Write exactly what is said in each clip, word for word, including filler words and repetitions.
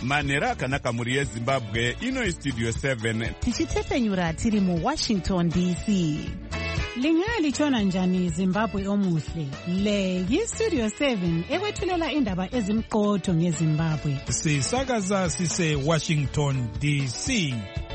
manhero akanaka mhuri yezimbabwe. Ino istudio seven tichitefenyura tiri muwashington D C. Lingalitshona njani Zimbabwe omuhle? Le yistudio seven ekwethulela indaba ezimqotho ngeZimbabwe. Sisakaza sise Washington D C.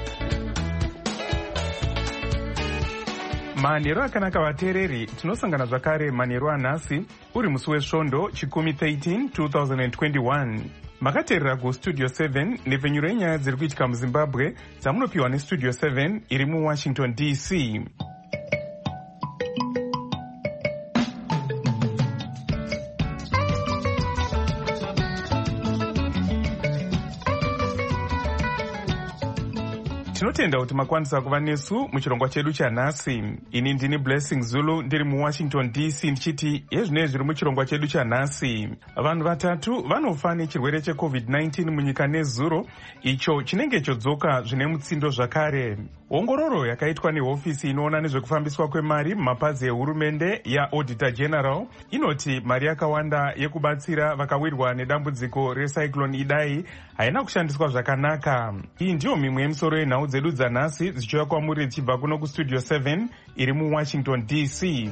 Manhero akanaka vateereri, tinosangana zvakare manhero anhasi uri musi wesvondo chikumi thirteen twenty twenty-one. Makateerera kustudio seven nepfenyuro yenyaya dziri kuitika muZimbabwe dzamunopiwa nestudio seven iri muWashington D C. Tinotenda kuti makwanisa kuva nesu muchirongwa chedu chanhasi. Ini ndini Blessing Zulu ndiri muWashington D C ndichiti yezvinezvi zviri muchirongwa chedu chanhasi. Vanhu vatatu vanofa nechirwere checovid nineteen munyika nezuro, icho chinenge chodzoka zvine mutsindo zvakare. Ongororo yakaitwa nehofisi inoona nezvekufambiswa kwemari mumapazi ehurumende yaAuditor General inoti mari yakawanda yekubatsira vakawirwa nedambudziko recyclone Idai haina kushandiswa zvakanaka. Iyi ndiyo mimwe yemisoro yenhau dzedu dzanhasi dzichiuya kwamuri dzichibva kuno kustudio seven iri muWashington D C.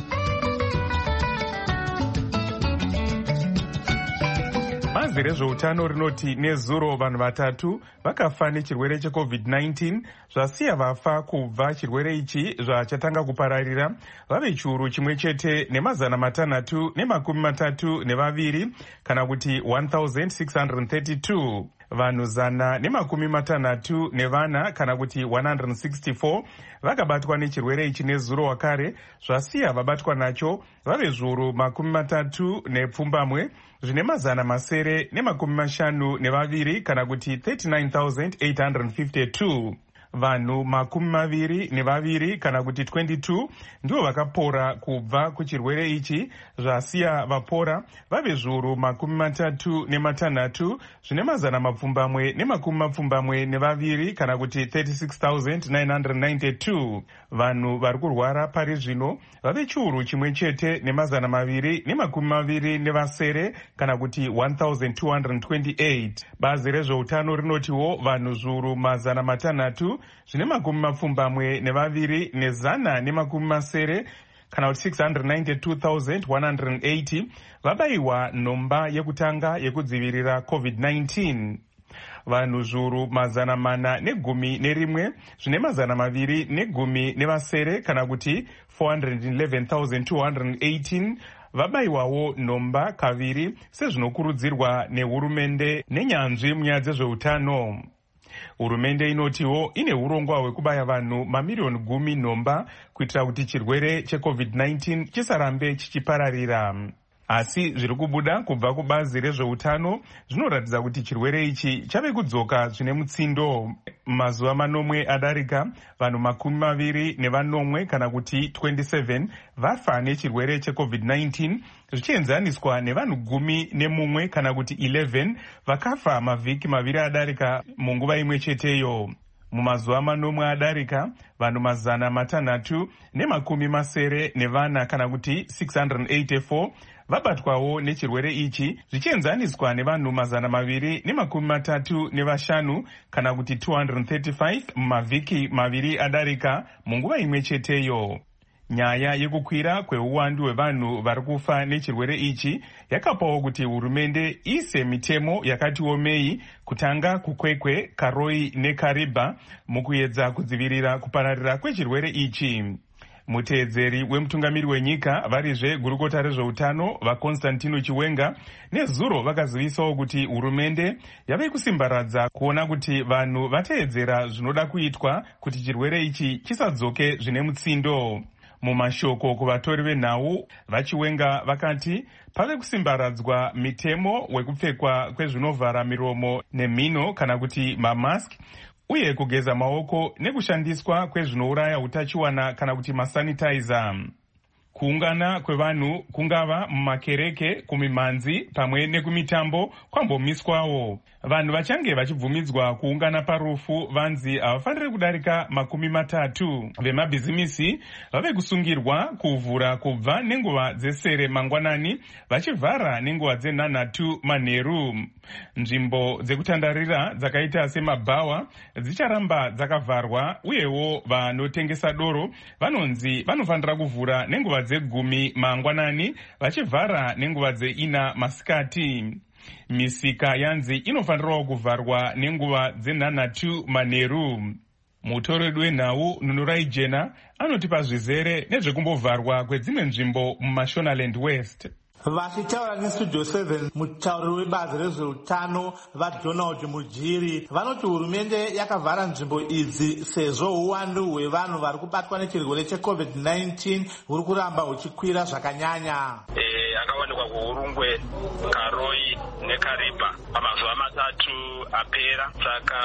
Bazi rezveutano rinoti nezuro vanhu vatatu vakafa nechirwere checovid nineteen zvasiya vafa kubva chirwere ichi zvachatanga kupararira vave chiuru chimwe chete nemazana matanhatu nemakumi matatu nevaviri kana kuti one thousand six hundred thirty-two. Vanhu zana nemakumi matanhatu nevana kana kuti one hundred sixty-four vakabatwa nechirwere ichi nezuro wakare zvasiya vabatwa nacho vave zviuru makumi matatu nepfumbamwe zvine mazana masere nemakumi mashanu nevaviri kana kuti thirty-nine thousand eight hundred fifty-two. Vanhu makumi maviri nevaviri kana kuti twenty-two ndivo vakapora kubva kuchirwere ichi zvasiya vapora vave zviuru makumi matatu nematanhatu zvine mazana mapfumbamwe nemakumi mapfumbamwe nevaviri kana kuti thirty-six thousand nine hundred ninety-two. Vanhu vari kurwara pari zvino vave chiuru chimwe chete nemazana maviri nemakumi maviri nevasere kana kuti one thousand two hundred twenty-eight. Bazi rezveutano rinotiwo vanhu zviuru mazana matanhatu zvine makumi mapfumbamwe nevaviri nezana nemakumi masere kana kuti six hundred ninety-two thousand one hundred eighty vabayiwa nhomba yekutanga yekudzivirira covid nineteen. Vanhu zviuru mazana mana negumi nerimwe zvine mazana maviri negumi nevasere kana kuti four hundred eleven thousand two hundred eighteen vabayiwawo nhomba kaviri sezvinokurudzirwa nehurumende nenyanzvi munyaya dzezveutano. Hurumende inotiwo ine urongwa hwekubaya vanhu mamiriyoni gumi nhomba kuitira kuti chirwere checovid nineteen chisarambe chichipararira. Asi zviri kubuda kubva kubazi rezveutano zvinoratidza kuti chirwere ichi chave kudzoka zvine mutsindo. Mazuva manomwe adarika vanhu makumi maviri nevanomwe kana kuti twenty-seven vafa nechirwere checovid nineteen zvichienzaniswa nevanhu gumi nemumwe kana kuti eleven vakafa mavhiki maviri adarika munguva imwe cheteyo. Mumazuva manomwe adarika vanhu mazana matanhatu nemakumi masere nevana kana kuti six hundred eighty-four vabatwawo nechirwere ichi zvichienzaniswa nevanhu mazana maviri nemakumi matatu nevashanu kana kuti two hundred thirty-five mumavhiki maviri adarika munguva imwe cheteyo. Nyaya yekukwira kweuwandu hwevanhu vari kufa nechirwere ichi yakapawo kuti hurumende ise mitemo yakati omei kutanga kukwekwe, karoi nekariba mukuedza kudzivirira kupararira kwechirwere ichi. Muteedzeri wemutungamiri wenyika varizve gurukota rezveutano vaConstantino Chiwenga nezuro vakazivisawo kuti hurumende yave kusimbaradza kuona kuti vanhu vateedzera zvinoda kuitwa kuti chirwere ichi chisadzoke zvine mutsindo. Mumashoko kuvatori venhau vaChiwenga vakati pave kusimbaradzwa mitemo wekupfekwa kwezvinovhara miromo nemhino kana kuti mamask uye kugeza maoko nekushandiswa kwezvinouraya utachiwana kana kuti masanitizer. Kuungana kwevanhu kungava mumakereke, kumimhanzi pamwe nekumitambo kwambomiswawo. Vanhu vachange vachibvumidzwa kuungana parufu vanzi havafaniri kudarika makumi matatu. Vemabhizimisi vave kusungirwa kuvhura kubva nenguva dzesere mangwanani vachivhara nenguva dzenhanhatu manheru. Nzvimbo dzekutandarira dzakaita semabhawa dzicharamba dzakavharwa, uyewo vanotengesa doro vanonzi vanofanira kuvhura nenguva dzegumi mangwanani vachivhara nenguva dzeina masikati. Misika yanzi inofanirawo kuvharwa nenguva dzenhanhatu manheru. Mutoredu wenhau Nunurai Jena anotipa zvizere nezvekumbovharwa kwedzimwe nzvimbo muMashonaland West. Vachitaura nestudio seven, mutauriri webazi rezveutano vaDonald Mujiri vanoti hurumende yakavhara nzvimbo idzi sezvo uwandu hwevanhu vari kubatwa nechirwere checovid nineteen huri kuramba huchikwira zvakanyanya. Akawanikwa kuHurungwe, Karoi neKariba pamazuva matatu apera. Saka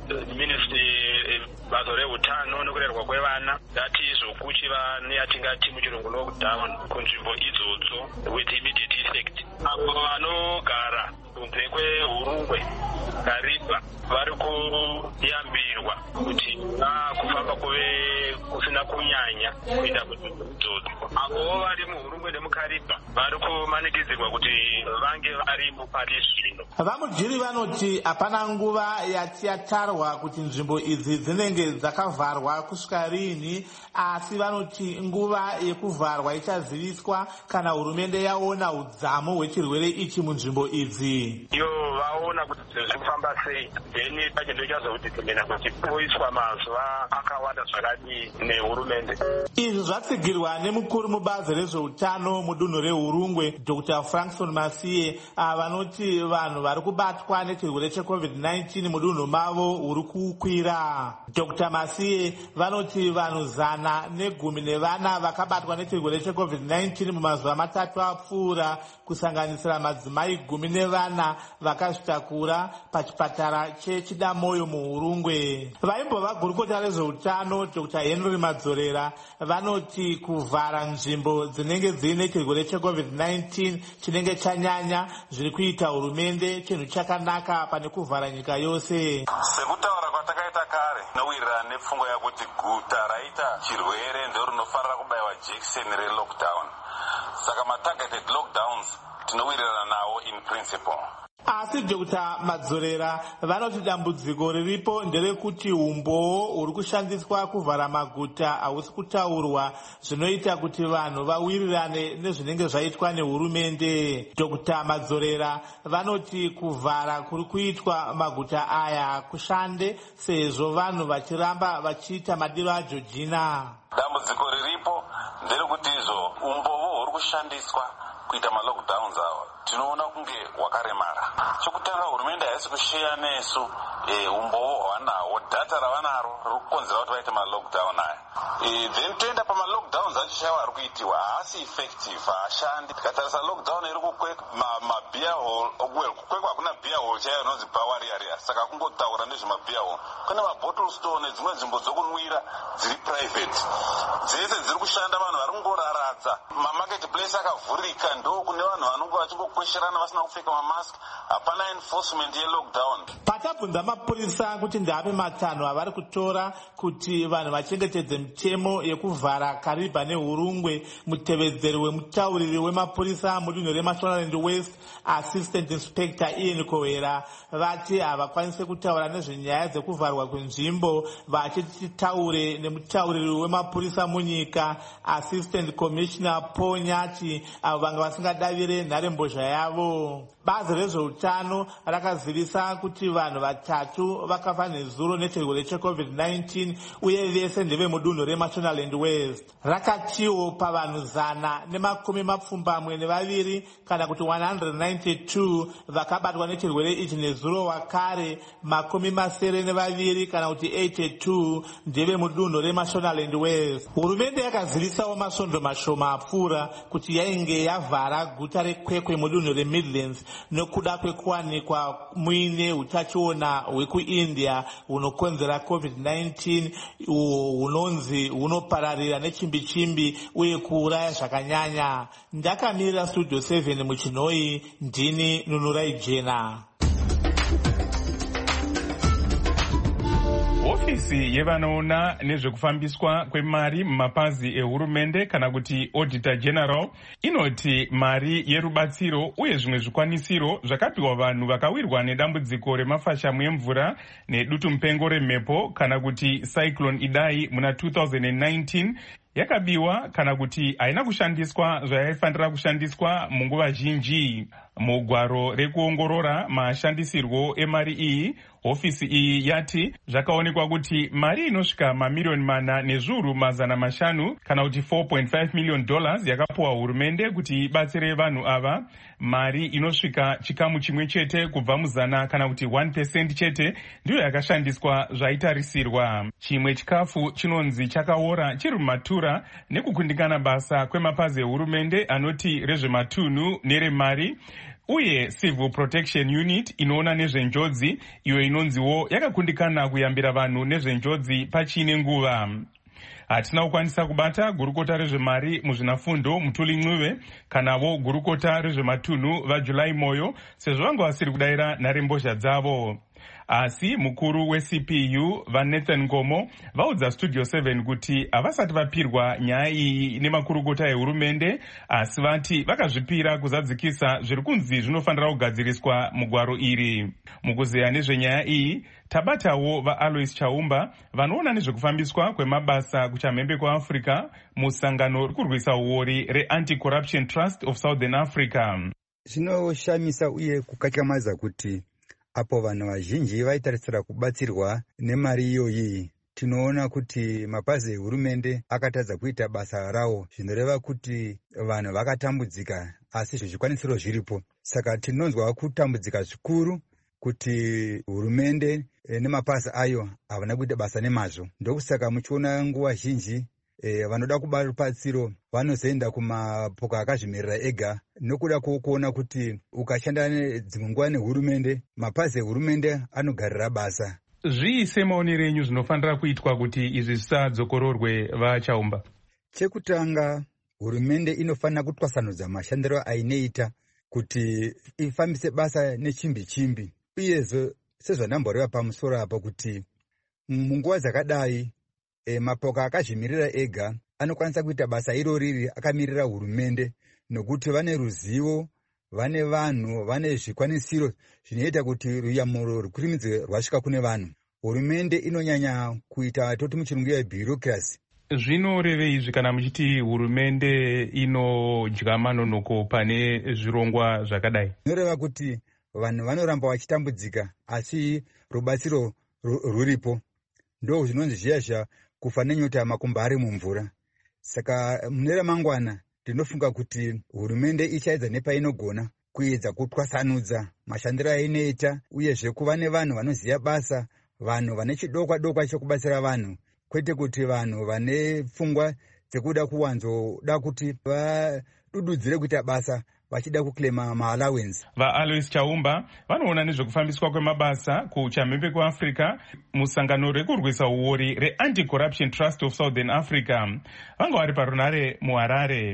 ministry bazo reutano nekurerwa kwevana ngati izokuchiva neyatingati muchirungu lockdown kunzvimbo idzodzo with immediate effect. Avo vanogara kunze kweHurungwe, Kariba vari kuyambirwa kuti kufamba kuve kusina kunyanya kuenda kunzvimbo idzodzo. Avo vari muHurungwe nemuKariba vari kumanikidzirwa kuti vange varimo pari zvino. VaMujiri vanoti hapana nguva yati yatarwa kuti nzvimbo idzi dzinenge dzakavharwa kusvika rini, asi vanoti nguva yekuvharwa ichaziviswa kana hurumende yaona udzamu hwechirwere ichi munzvimbo idzi. Iyo vaona kuti zviri kufamba sei, then pachendo chazokudzidzimena kuti poiswa mazuva akawanda zvakadii nehurumende. Izvi zvatsigirwa nemukuru mubazi rezveutano mudunhu reHurungwe Doctor Frankson Masiye, vanoti vanhu vari kubatwa nechirwere checovid nineteen mudunhu mavo huri kukwira. Doctor Masiye vanoti vanhu zana negumi nevana vakabatwa nechirwere checovid nineteen mumazuva matatu apfuura, kusanganisira madzimai gumi nevana vakazvitakura pachipatara cheChidamoyo muHurungwe. Vaimbova gurukota rezveutano Doctor Henry Madzorera vanoti kuvhara nzvimbo dzinenge dziine chirwere checovid nineteen chinenge chanyanya zviri kuita hurumende chinhu chakanaka pane kuvhara nyika yose. Sekutaura kwatakaita kare nowirirana nepfungwa yakuti guta raita chirwere ndo rinofanira kubayiwa jekiseni relockdown. Saka matargeted lockdowns tinowirirana nawo in principle. Asi Doctor Madzorera vanoti dambudziko riripo nderekuti umboo huri kushandiswa kuvhara maguta hausi kutaurwa, zvinoita kuti vanhu vawirirane nezvinenge zvaitwa nehurumende. Doctor Madzorera vanoti kuvhara kuri kuitwa maguta aya kushande sezvo vanhu vachiramba vachiita madiro aJojina. Dambudziko riripo nderekuti izvo umboo huri kushandiswa kuita malockdowns awo tinoona kunge wakaremara. Chokutanga hurumende haisi kusheya nesu e, umboo hwanawo, data ravanaro riri kukonzera kuti vaite malockdown aya. E, then toenda pamalockdowns acho chaiwo ari kuitiwa haasi effective, haashandi. Tikatarisa lockdown iri kukwekwa mabia hall, well kukwekwa hakuna bia hall chaiyo inonzi bawari area, saka kungotaura nezvemabia hall. Kune mabottle store nedzimwe nzvimbo dzokunwira dziri private, dzese dziri kushanda, vanhu vari kungoraradza. Mamarket place akavhurika, ndo kune vanhu vanonge vachingokwesherana vasina kupfeka mamask, hapana enforcement yelockdown. Patabvunza mapurisa kuti ndape matanho avari kutora kuti vanhu vachengetedze mitemo yekuvhara Kariba neHurungwe, mutevedzeri wemutauriri wemapurisa mudunhu reMashonaland West Assistant Inspector Ian Kohera vati havakwanisi kutaura nezvenyaya dzekuvharwa kwenzvimbo, vachitaure nemutauriri wemapurisa munyika Assistant Commissioner Paul Nyati, avo vanga vasingadavire nharembozha yavo. Bazi rezveutano rakazivisa kuti vanhu vatatu vakafa nezuro nechirwere checovid nineteen uye vese ndeve mudunhu reMashonaland West. Rakatiwo pavanhu zana nemakumi mapfumbamwe nevaviri kana kuti one hundred ninety-two vakabatwa nechirwere ichi nezuro wakare, makumi masere nevaviri kana kuti eighty-two ndeve mudunhu reMashonaland West. Hurumende yakazivisawo masvondo mashoma apfuura kuti yainge yavhara guta rekwekwe mudunhu remidlands nokuda kwekuwanikwa muine utachiona hwekuindia hunokonzera covid nineteen uhwo hunonzi hunopararira nechimbi-chimbi uye kuuraya zvakanyanya. Ndakamirira studio seven muchinhoi, ndini Nunurai Jena. Ofisi yevanoona nezvekufambiswa kwemari mumapazi ehurumende kana kuti Auditor General inoti mari yerubatsiro uye zvimwe zvikwanisiro zvakapiwa vanhu vakawirwa nedambudziko remafashamu emvura nedutu mupengo remhepo kana kuti Cyclone Idai muna two thousand nineteen yakabiwa kana kuti haina kushandiswa zvayaifanira kushandiswa munguva zhinji. Mugwaro rekuongorora mashandisirwo emari iyi, ofisi iyi yati zvakaonekwa kuti mari inosvika mamiliyoni mana nezviuru mazana mashanu kana kuti four point five million dollars yakapuwa hurumende kuti ibatsire vanhu ava. Mari inosvika chikamu chimwe chete kubva muzana kana kuti one percent chete ndiyo yakashandiswa zvaitarisirwa. Chimwe chikafu chinonzi chakaora chiri mumatura nekukundikana basa kwemapazi ehurumende anoti rezvematunhu neremari uye Civil Protection Unit inoona nezvenjodzi iyo inonziwo yakakundikana kuyambira vanhu nezvenjodzi pachine nguva. Hatina kukwanisa kubata gurukota rezvemari muzvinafundo Mutuli Ncube kanavo gurukota rezvematunhu vaJulai Moyo sezvo vanga vasiri kudayira nharembozha dzavo. Asi mukuru we-C P U vaNathan Ngomo vaudza Studio seven kuti havasati vapirwa nyaya iyi nemakurukota ehurumende, asi vati vakazvipira kuzadzikisa zviri kunzi zvinofanira kugadziriswa mugwaro iri. Mukuzeya nezvenyaya iyi tabatawo vaAlois Chaumba vanoona nezvekufambiswa kwemabasa kuchamhembe kwaAfrica musangano rikurwisa uori reAnti-Corruption Trust of Southern Africa. Zvinoshamisa uye kukatyamaza kuti apo vanhu vazhinji vaitarisira kubatsirwa nemari iyoyi, tinoona kuti mapazi ehurumende akatadza kuita basa rawo, zvinoreva kuti vanhu vakatambudzika asi zvikwanisiro zviripo. Saka tinonzwa kutambudzika zvikuru kuti hurumende nemapazi ayo havana kuita basa nemazvo. Ndokusaka muchiona nguva zhinji E, vanoda kuba rubatsiro vanozoenda kumapoka akazvimirira ega nokuda kuona kuti ukashanda dzimwe nguva nehurumende, mapazi ehurumende anogarira basa. Zvii semaonero enyu zvinofanira kuitwa kuti izvi zvisadzokororwe vaChaumba? Chekutanga, hurumende inofanira kutwasanudza mashandiro ainoita kuti ifambise basa nechimbi-chimbi. Uyezve sezvanamboreva pamusoro apo kuti munguva dzakadai E, mapoka akazvimirira ega anokwanisa kuita basa iro riri akamirira hurumende nokuti vane ruzivo, vane vanhu, vane zvikwanisiro zvinoita kuti ruyamuro rwukurimidze rwasvika kune vanhu. Hurumende inonyanya kuita toti muchirungu yebureaucracy. Zvinorevei izvi kana muchiti hurumende inodya manonoko pane zvirongwa zvakadai? Zvinoreva kuti vanhu vanoramba vachitambudzika asi rubatsiro ruripo. Ndo zvinonzi zviya kufa nenyota makumba ari mumvura. Saka mune ramangwana ndinofunga kuti hurumende ichaedza nepainogona kuedza kutwasanudza mashandiro ainoita, uyezve kuva nevanhu vanoziva basa, vanhu vane chidokwa dokwa chekubatsira vanhu, kwete kuti vanhu vane pfungwa dzekuda kuwanzoda kuti vadududzire kuita basa vachida kuklema maallowance. VaAlois Chaumba vanoona nezvekufambiswa kwemabasa kuchamhembe kwaAfrica musangano rekurwisa uori reAnti-Corruption Trust of Southern Africa. Vanga vari parunare muHarare.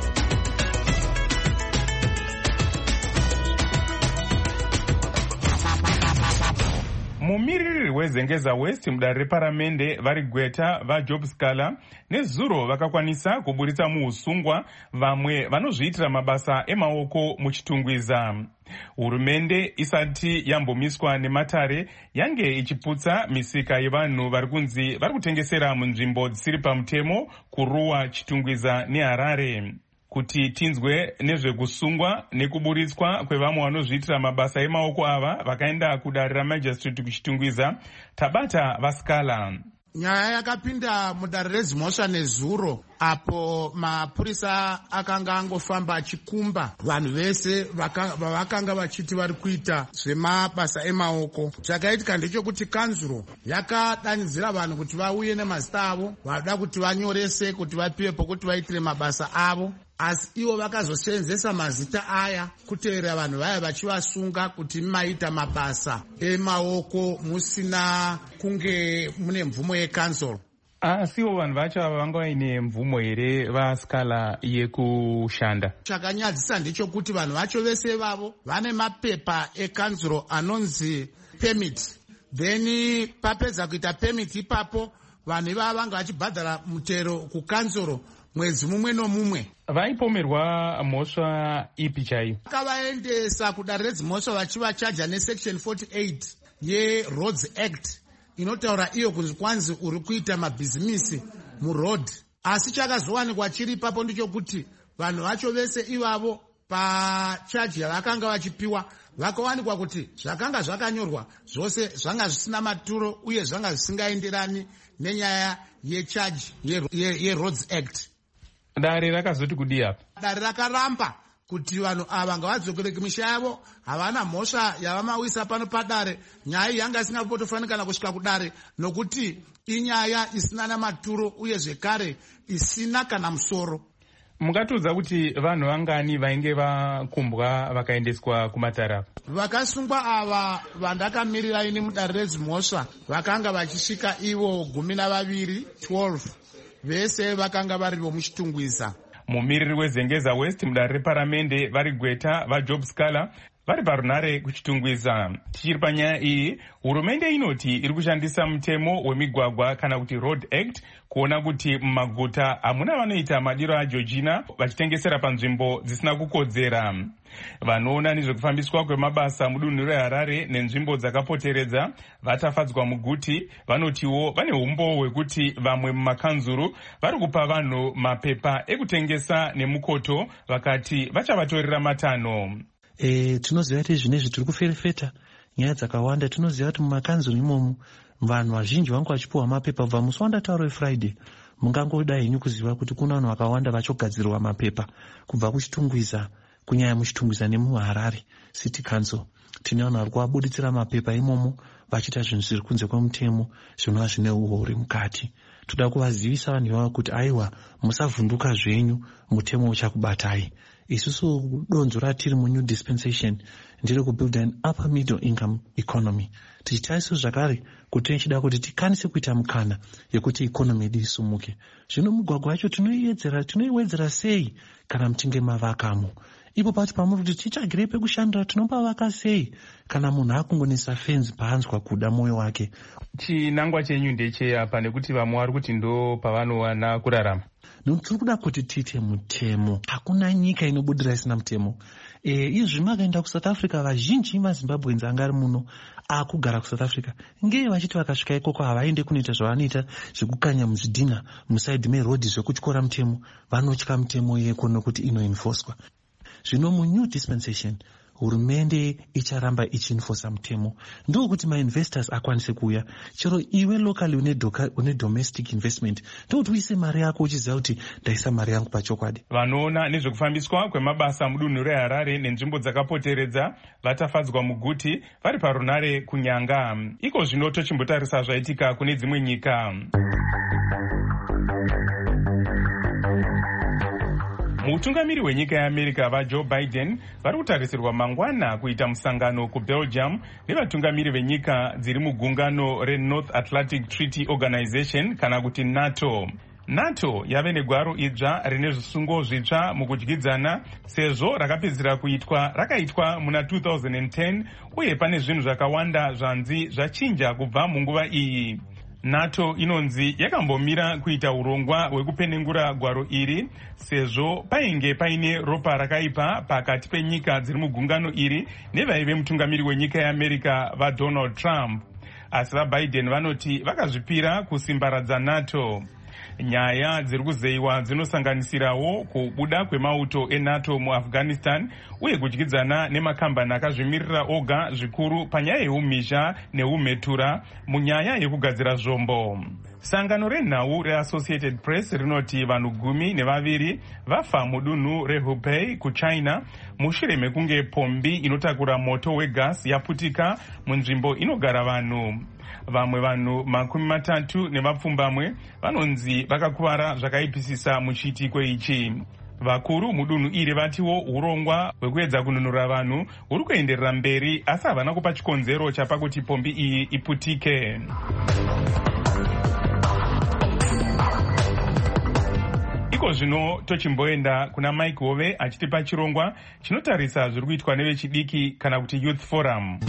Mumiririri wezengeza West mudare reparamende vari Gweta vaJob Scala nezuro vakakwanisa kuburitsa muusungwa vamwe vanozviitira mabasa emaoko muchitungwiza. Hurumende isati yambomiswa nematare yange ichiputsa misika yevanhu vari kunzi vari kutengesera munzvimbo dzisiri pamutemo kuruwa Chitungwiza neHarare. Kuti tinzwe nezvekusungwa nekuburitswa kwevamwe vanozviitira mabasa emaoko ava vakaenda kudare raMajistrate kuchitungwiza, tabata vaScala. Nyaya yakapinda mudare rezimhosva nezuro apo mapurisa akanga angofamba achikumba vanhu vese vavakanga vachiti vari kuita zvemabasa emaoko. Zvakaitika ndechekuti kanzuro yakadanidzira vanhu kuti vauye nemazita avo, vada kuti vanyorese kuti vapiwe pokuti vaitire mabasa avo, asi ivo vakazosenzesa mazita aya kutevera vanhu vaya vachivasunga kuti maita mabasa emaoko musina kunge mune mvumo yekanzuro. Asiwo vanhu vacho ava vanga vaine mvumo here vaskala yekushanda? Chakanyadzisa ndechekuti vanhu vacho vese vavo vane mapepa ekanzuro anonzi permit, then papedza kuita permit ipapo vanhu ivava vanga vachibhadhara mutero kukanzuro mwedzi mumwe nomumwe. Vaipomerwa mhosva ipi chaiyo? Vakavaendesa kudare redzimhosva vachivachaja nesection forty-eight yeRoads Act inotaura iyo kunzi kwanzi uri kuita mabhizimisi muroad. Asi chakazowanikwa chiri ipapo ndechekuti vanhu vacho vese ivavo pachaji yavakanga vachipiwa vakawanikwa kuti zvakanga zvakanyorwa zvose zvanga zvisina maturo uye zvanga zvisingaenderani nenyaya yechaji yeRoads Act. Dare rakazoti kudii apa? Dare rakaramba kuti vanhu ava ngavadzokere kumisha yavo, havana mhosva yavamawisa pano padare. Nyaya iyi yanga isingapotofanikana kusvika kudare nokuti inyaya isina namaturo uye zvekare isina kana musoro. Mungatiudza kuti vanhu vangani vainge vakumbwa vakaendeswa kumatara? Vakasungwa ava vandakamirira ini mudare redzimhosva vakanga vachisvika ivo gumi navaviri, twelve. Vese vakanga varivo muchitungwiza. Mumiriri wezengeza West mudare reparamende vari Gweta vaJob Scala vari parunare kuchitungwiza. Tichiri panyaya iyi, hurumende inoti iri kushandisa mutemo wemigwagwa kana kuti Road Act kuona kuti mumaguta hamuna vanoita madiro aJochina vachitengesera panzvimbo dzisina kukodzera. Vanoona nezvekufambiswa kwemabasa mudunhu reHarare nenzvimbo dzakapoteredza vatafadzwa muguti vanotiwo vane umbo hwekuti vamwe mumakanzuru vari kupa vanhu mapepa ekutengesa nemukoto vakati vachavatorera matanho. E, tinoziva kuti zvinezvi tiri kuferefeta nyaya dzakawanda. Tinoziva kuti mumakanzuru imomo vanhu vazhinji vanga vachipiwa mapepa kubva musi wandataura weFriday. Mungangoda henyu kuziva kuti kuna vanhu vakawanda vachogadzirwa mapepa kubva kuchitungwiza, kunyanya muchitungwiza nemuHarare City Council. Tine vanhu vari kuvabuditsira mapepa imomo vachiita zvinhu zviri kunze kwemutemo zvinova zvine uhoori mukati. Toda kuvazivisa vanhu ivava kuti aiwa, musavhunduka zvenyu, mutemo uchakubatai. Isusu donzo ratiri munew dispensation ndiri kubuild an upper middle income economy. Tichita isu zvakare kuti tichida kuti tikwanise kuita mukana yekuti economy yedu isumuke. Zvino mugwagwa wacho tinoiwedzera tinoiwedzera sei kana muchinge mavakamo? Ipo pacho pamuri kuti tichagire pekushandira tinopavaka sei kana munhu akungonisa fenzi paanzwa kuda mwoyo wake? Chinangwa chenyu ndecheapa nekuti vamwe vari kuti ndo pavanowana kurarama? Tiri kuda kuti tiite mutemo. Hakuna nyika inobudira isina mutemo. E, izvi makaenda kuSouth Africa vazhinji maZimbabweans anga ari muno akugara kuSouth Africa ngei vachiti vakasvika ikoko havaende kunoita zvavanoita zvekukanya muzvidhina musaidhi merodhi zvekutyora mutemo. Vanotya mutemo yeko nokuti inoenfoswa. Zvino munew dispensation hurumende icharamba ichienforsa mutemo. Ndiko kuti mainvestors akwanise kuuya. Chero iwe locally une, doka, une domestic investment ndokuti uise mari yako uchiziva kuti ndaisa mari yangu pachokwadi. Vanoona nezvekufambiswa kwemabasa mudunhu reHarare nenzvimbo dzakapoteredza vatafadzwa muguti vari parunare kunyanga. Iko zvino tochimbotarisa zvaitika kune dzimwe nyika. Mutungamiri wenyika yeAmerica vaJoe Biden vari kutarisirwa mangwana kuita musangano kuBelgium nevatungamiri venyika dziri mugungano reNorth Atlantic Treaty Organization kana kuti NATO. NATO yave negwaro idzva rine zvisungo zvitsva mukudyidzana sezvo rakapedzisira kuitwa rakaitwa muna two thousand ten uye pane zvinhu zvakawanda zvanzi zvachinja kubva munguva iyi. NATO inonzi yakambomira kuita urongwa hwekupenengura gwaro iri sezvo painge paine ropa rakaipa pakati penyika dziri mugungano iri nevaive mutungamiri wenyika yeAmerica vaDonald Trump. Asi vaBiden vanoti vakazvipira kusimbaradza NATO. Nyaya dziri kuzeyiwa dzinosanganisirawo kubuda kwemauto eNATO muAfghanistan uye kudyidzana nemakambani akazvimirira oga zvikuru panyaya yeumhizha neumhetura munyaya yekugadzira zvombo. Sangano renhau reAssociated Press rinoti vanhu gumi nevaviri vafa mudunhu reHubei kuChina mushure mekunge pombi inotakura moto wegasi yaputika munzvimbo inogara vanhu. Vamwe vanhu makumi matatu nevapfumbamwe vanonzi vakakuvara zvakaipisisa muchiitiko ichi. Vakuru mudunhu iri vatiwo urongwa hwekuedza kununura vanhu huri kuenderera mberi asi havana kupa chikonzero chapakuti pombi iyi iputike. Iko zvino tochimboenda kuna Mike Hove achitipa chirongwa chinotarisa zviri kuitwa nevechidiki kana kuti Youth Forum.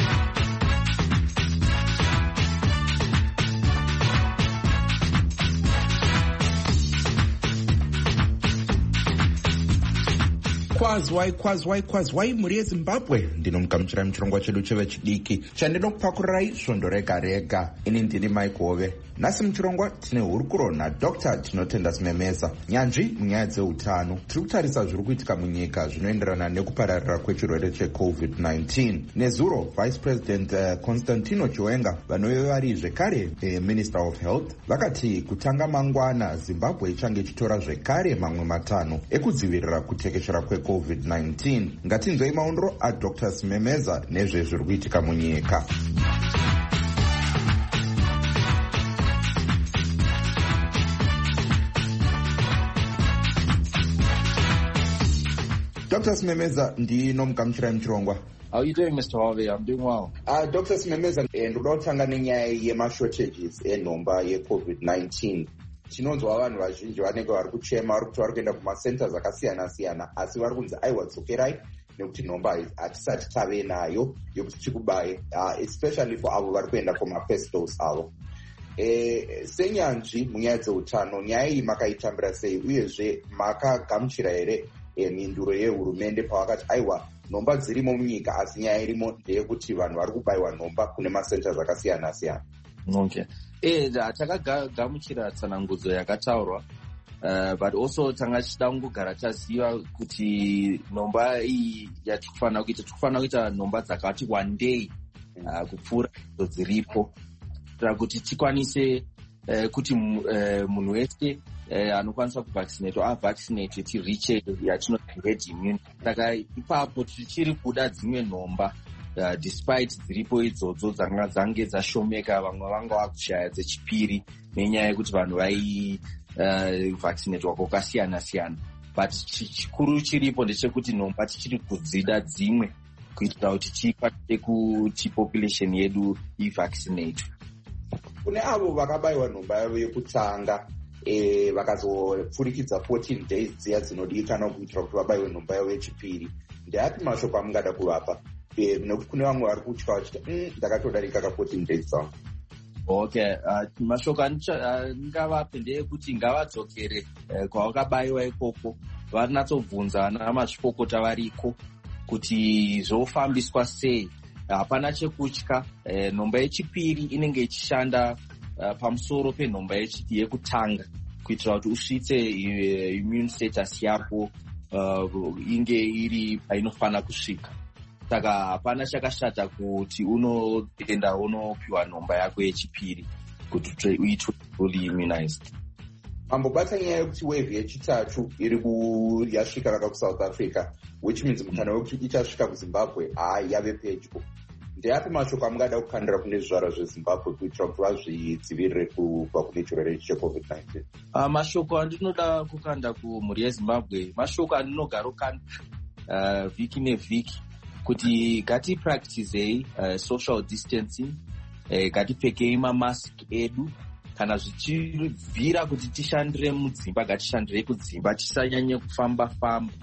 Kwazwai kwazwai kwazwai mhuri yeZimbabwe, ndinomugamuchirai muchirongwa chedu chevechidiki chandinokupakurai svondo rega rega. Ini ndini Mike Hove. Nhasi muchirongwa tine hurukuro naDr Tinotenda Simemeza, nyanzvi munyaya dzeutano. Tiri kutarisa zviri kuitika munyika zvinoenderana nekupararira kwechirwere checovid nineteen. Nezuro Vice President uh, Constantino Chiwenga vanove vari zvekare uh, Minister of Health vakati kutanga mangwana Zimbabwe ichange ichitora zvekare mamwe matano ekudzivirira kutekeshera kwecovid nineteen. Ngatinzwei maondro aDr Simemeza nezvezviri kuitika munyika. Doctor Simemeza, ndinomugamuchirai muchirongwa. How are you doing, Mister Harvey? I'm doing well. Uh, Doctor Simemeza, ndoda kutanga nenyaya yemashortages enhomba yecovid nineteen. Tinonzwa vanhu vazhinji vanenge vari kuchema vari kuti vari kuenda kumacenters akasiyana siyana asi vari kunzi aiwa dzokerai nekuti nhomba hatisati tave nayo yokuti tikubaye, uh, especially for avo vari kuenda kumafirst dose avo. E, senyanzvi munyaya dzeutano nyaya iyi makaitambira sei uyezve makagamuchira here e, mhinduro yehurumende pavakati aiwa nhomba dzirimo munyika asi nyaya irimo ndeyekuti vanhu vari kubayiwa nhomba kune macenters akasiyana siyana? Okay. Eh, takagamuchira tsanangudzo yakataurwa, uh, but also tanga tichida kungogara taziva kuti nhomba iyi yatikufanira kuita tikufanira kuita nhomba dzakati one day uh, kupfuura idzo dziripo kuitira kuti tikwanise uh, kuti uh, munhu wese uh, anokwanisa kuvaccinate avaccinate tiriche yatinoti herd immunity. Saka ipapo tichiri kuda dzimwe nhomba Uh, despite dziripo idzodzo dzanga dzange dzashomeka, vamwe vanga vakushaya dzechipiri nenyaya yekuti vanhu vai uh, vaccinatwa kwakasiyana siyana, but chikuru chiripo ndechekuti nhomba tichiri kudzida dzimwe kuitira kuti tikwanise kuti population yedu ivaccinate. Kune avo vakabayiwa nhomba yavo yekutanga e, vakazopfurikidza fourteen days dziya dzinodikanwa kuitira kuti vabayiwe nhomba yavo yechipiri, ndeapi mashoko amungada kuvapa? E, nekuti kune vamwe vari kutya vachiti mm, ndakatodarika ka fourteen days dzangu. Okay, uh, mashoko andingavape ndeyekuti ngavadzokere uh, kwavakabayiwa ikoko vanatsobvunza ana mazvikokota variko kuti zvofambiswa sei. Hapana uh, chekutya. uh, nhomba yechipiri inenge ichishanda uh, pamusoro penhomba yekutanga kuitira kuti usvitse uh, immune status yako uh, inge iri painofanira kusvika. Saka hapana chakashata kuti unoenda unopiwa nhomba yako yechipiri kuti uitwe fully immunized. Mambobata nyaya yekuti wave yechitatu iri yasvika raka kuSouth Africa, which means mukana wekuti ichasvika kuZimbabwe hayi yave pedyo. Ndeapi mashoko amungada kukandira kune zvivara zveZimbabwe kuitira kuti vazvidzivirire kubva kune chirwere checovid nineteen? Uh, mashoko andinoda kukanda kumhuri yeZimbabwe, mashoko andinogara kukanda uh, vhiki nevhiki, kuti ngati practicei uh, social distancing, uh, ngatipfekei mamask edu, kana zvichibvira kuti tishandire mudzimba ngatishandirei kudzimba, tisanyanye kufamba famba,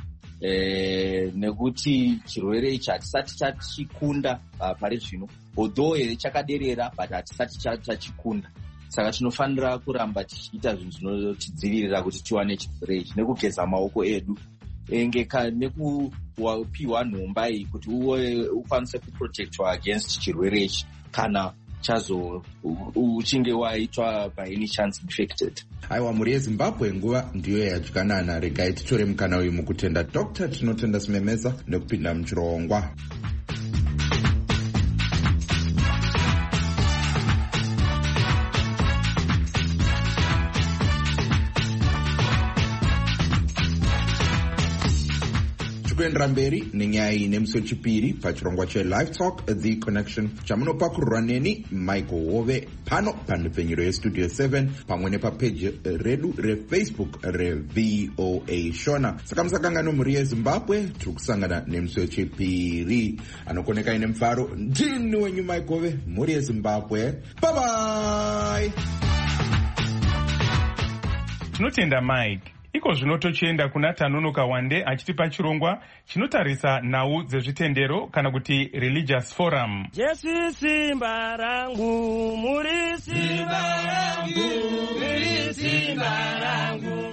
uh, nekuti chirwere ichi hatisati chachikunda uh, pari zvino, although here chakaderera but hatisati chachikunda. Saka tinofanira kuramba tichiita zvinhu zvinotidzivirira kuti tiwane chirwere ichi, nekugeza maoko edu engeka nekupiwa nhomba iyi kuti uwe ukwanise kuprotectwa against chirwere ichi kana chazo uchinge waitwa by any chance infected. Aiwa, mhuri yeZimbabwe, nguva ndiyo yadyanana. Regai titore mukana uyu mukutenda Doctor Tinotenda Simemeza nekupinda muchirongwa. kuendera mberi nenyaya iyi nemusi wechipiri pachirongwa chelive talk the connection chamunopakurirwa neni Michael Hove pano panhepfenyuro yestudio seven pamwe nepapeji redu refacebook reV O A Shona. Saka musakangano mhuri yezimbabwe tiri kusangana nemusi wechipiri anokonekai nemufaro. Ndini wenyu Michael Hove, mhuri yezimbabwe. Bye bye. Tinotenda Mike. Iko zvino tochienda kuna Tanonoka Wande achitipa chirongwa chinotarisa nhau dzezvitendero kana kuti religious forum. Jesu simba rangu, muri simba rangu, muri simba rangu.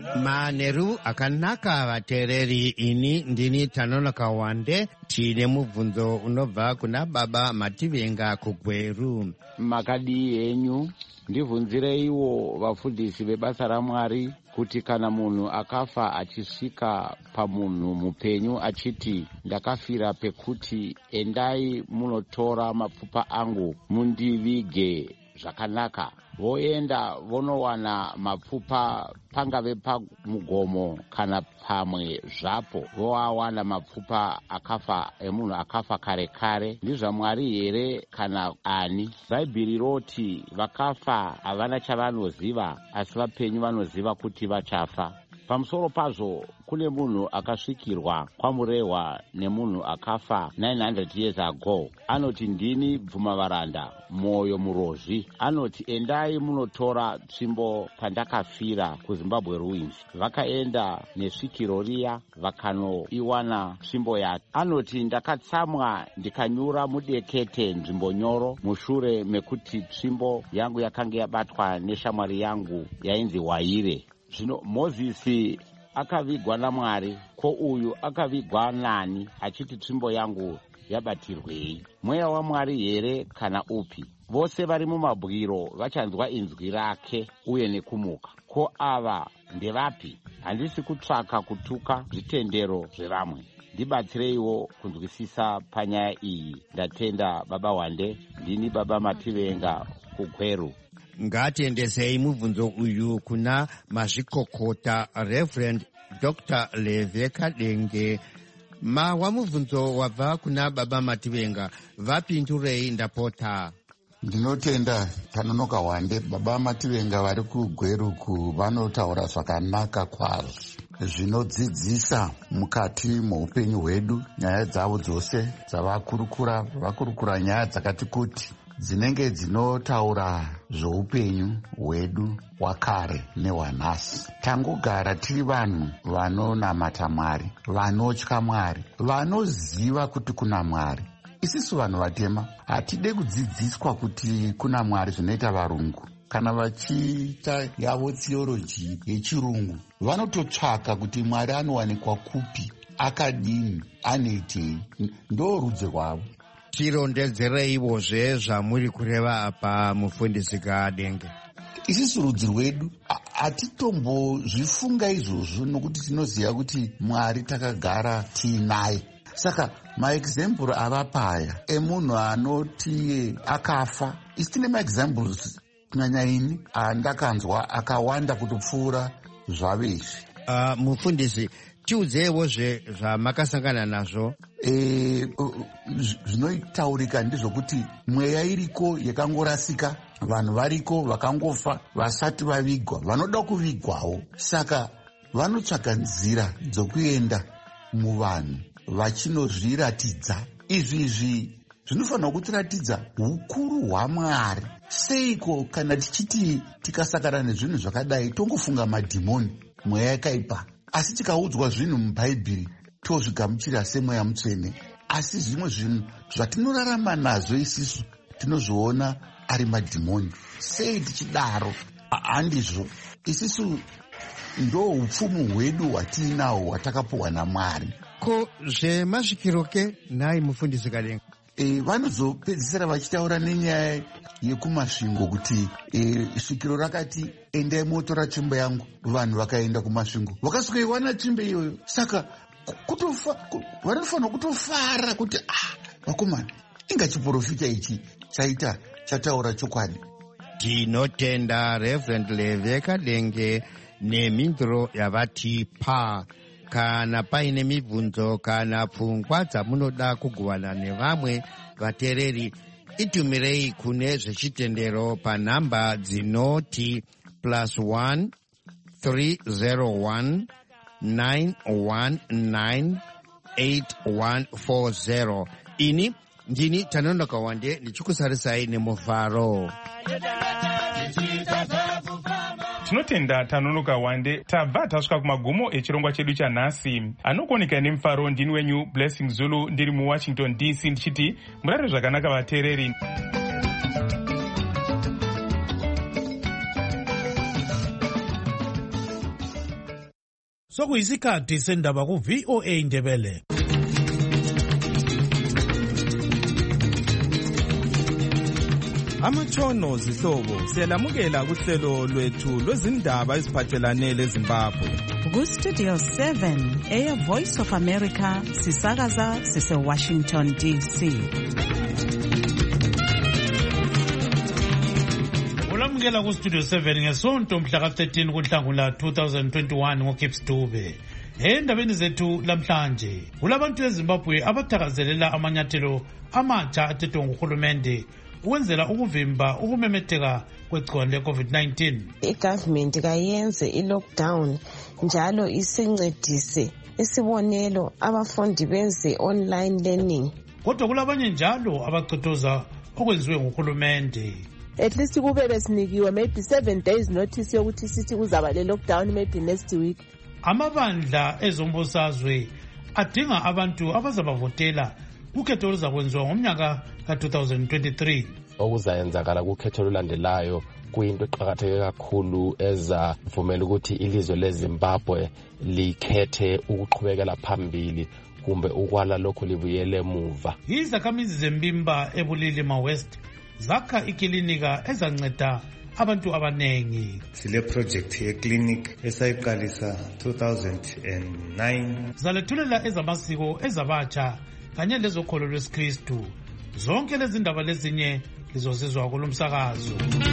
Manheru akanaka vateereri, ini ndini Tanonoka Wande. Tine mubvunzo unobva kuna baba Mativenga kuGweru. Makadii henyu? Ndibvunzireiwo vafundisi vebasa raMwari kuti kana munhu akafa achisvika pamunhu mupenyu achiti ndakafira pekuti endai munotora mapfupa angu mundivige zvakanaka, voenda vonowana mapfupa pangave pamugomo kana pamwe zvapo, voawana mapfupa akafa emunhu akafa kare kare. ndizvaMwari here kana ani? Bhaibheri roti vakafa havana chavanoziva asi vapenyu vanoziva kuti vachafa. Pamusoro pazvo kune munhu akasvikirwa kwamurehwa nemunhu akafa nine hundred years ago. Anoti ndini bvumavaranda mwoyo murozvi. Anoti endai munotora tsvimbo pandakafira kuZimbabwe ruins. Vakaenda nesvikiro riya vakanoiwana tsvimbo yake. Anoti ndakatsamwa ndikanyura mudekete nzvimbo nyoro mushure mekuti tsvimbo yangu yakanga yabatwa neshamwari yangu yainzi Waire. Zvino Mozisi akavigwa naMwari, ko uyu akavigwa nani achiti tsvimbo yangu yabatirwei? Mweya waMwari here kana upi? Vose vari mumabwiro vachanzwa inzwi rake uye nekumuka. Ko ava ndevapi? Handisi kutsvaka kutuka zvitendero zvevamwe. Ndibatsireiwo kunzwisisa panyaya iyi. Ndatenda baba Wande. Ndini baba Mativenga kuGweru. Ngatiendesei mubvunzo uyu kuna mazvikokota Reverend Doctor Leveka Denge. Mawa mubvunzo wabva kuna baba Mativenga, vapindurei ndapota. Ndinotenda Tanonoka Wande. Baba Mativenga vari kuGweru vanotaura zvakanaka kwazvo zvinodzidzisa mukati muupenyu hwedu. Nyaya dzavo dzose dzavakurukura vakurukura nyaya dzakati kuti dzinenge dzinotaura zvoupenyu hwedu hwakare nehwanhasi. Tangogara tiri vanhu vanonamata Mwari, vanotya Mwari, vanoziva kuti kuna Mwari. Isisu vanhu vatema hatide kudzidziswa kuti kuna Mwari zvinoita varungu. Kana vachiita yavo theology yechirungu vanototsvaka kuti Mwari anowanikwa kupi, akadini, anoitei. Ndo rudzi rwavo. Tirondedzereivozve zvamuri kureva apa mufundisi Kadenge. Isusu rudzi rwedu hatitombozvifunga izvozvo nokuti tinoziva kuti Mwari takagara tiinaye. Saka maexample avapaya emunhu anoti akafa, isi tine maexamples kunyanya ini andakanzwa akawanda kutopfuura zvavizvi. Uh, mufundisi tiudzewo zvamakasangana nazvo. E, zvinotaurika ndezvokuti mweya iriko yakangorasika, vanhu variko vakangofa vasati vavigwa, vanoda kuvigwawo. Saka vanotsvaga nzira dzokuenda muvanhu vachinozviratidza. Izvizvi zvinofanira kutiratidza ukuru hwaMwari. Seiko kana tichiti tikasakana nezvinhu zvakadai tongofunga madhimoni, mweya yakaipa? Asi tikaudzwa zvinhu mubhaibheri tozvigamuchira semweya mutsvene. Asi zvimwe zvinhu zvatinorarama nazvo isisu tinozviona ari madhimoni. Sei tichidaro? Handizvo. Isisu ndo upfumu hwedu hwatiinahwo hwatakapiwa naMwari. Ko zvemazvikiroke nhai mufundisi Kadenga? E, vanozopedzisira vachitaura nenyaya yekumasvingo kuti e, svikiro rakati endai motora tsvimbo yangu. Vanhu vakaenda kumasvingo vakasvikoiwana tsvimbo iyoyo. Saka vanofanira kutofara kuti ah, vakomana, inga chiprofita ichi chaita chataura chokwadi. Tinotenda Reverend Leveka Denge nemhinduro yavatipa. kana paine mibvunzo kana pfungwa dzamunoda kuguvana nevamwe vateereri, itumirei kune zvechitendero panhamba dzinoti plus one three zero one nine one nine eight one four zero. Ini ndini Tanonoka Wande ndichikusarisai nemufaro. Tinotenda Tanonoka Wande. Tabva tasvika kumagumo echirongwa chedu chanhasi. Anokuoneka nemufaro ndini wenyu Blessing Zulu ndiri muWashington D C ndichiti murare zvakanaka vateereri. Sokuyisikhathi sendaba ku V O A Ndebele. Amatshono zihlobo siyalamukela kuhlelo lwethu lwezindaba eziphathelane leZimbabwe. Ku Studio seven eya Voice of America sisakaza sise Washington D C. Ulamukela ku Studio seven ngesonto mhla ka thirteen kuNhlangula two thousand twenty-one ngoKips Dube. Endabeni zethu lamhlanje kulabantu eZimbabwe abathakazelela amanyathelo amatsha athethwe nguhulumende ukwenzela ukuvimba ukumemetheka kwegciwane le-COVID nineteen. I-government kayenze i-lockdown njalo isincedise isibonelo abafundi benze online learning. Kodwa kulabanye njalo abacitoza okwenziwe nguhulumende. At least kube besinikiwe maybe seven days notice yokuthi sithi kuzaba le-lockdown maybe next week. Amabandla ezombusazwe adinga abantu abazabavotela ukhetho oluzakwenziwa ngomnyaka ka two thousand twenty-three. Okuzayenzakala kukhetho olulandelayo kuyinto eqakatheke kakhulu ezavumela ukuthi ilizwe leZimbabwe likhethe ukuqhubekela phambili kumbe ukwala lokho libuyele emuva. Izakhamizi zembimba eBulilima West zakha ikilinika ezanceda abantu abanengi. Sile project ye clinic esayiqalisa two thousand nine. Zalethulela ezamasiko ezabatsha kanye lezokholo lwesikristu. Zonke lezi ndaba lezinye lizozizwa kulomsakazo.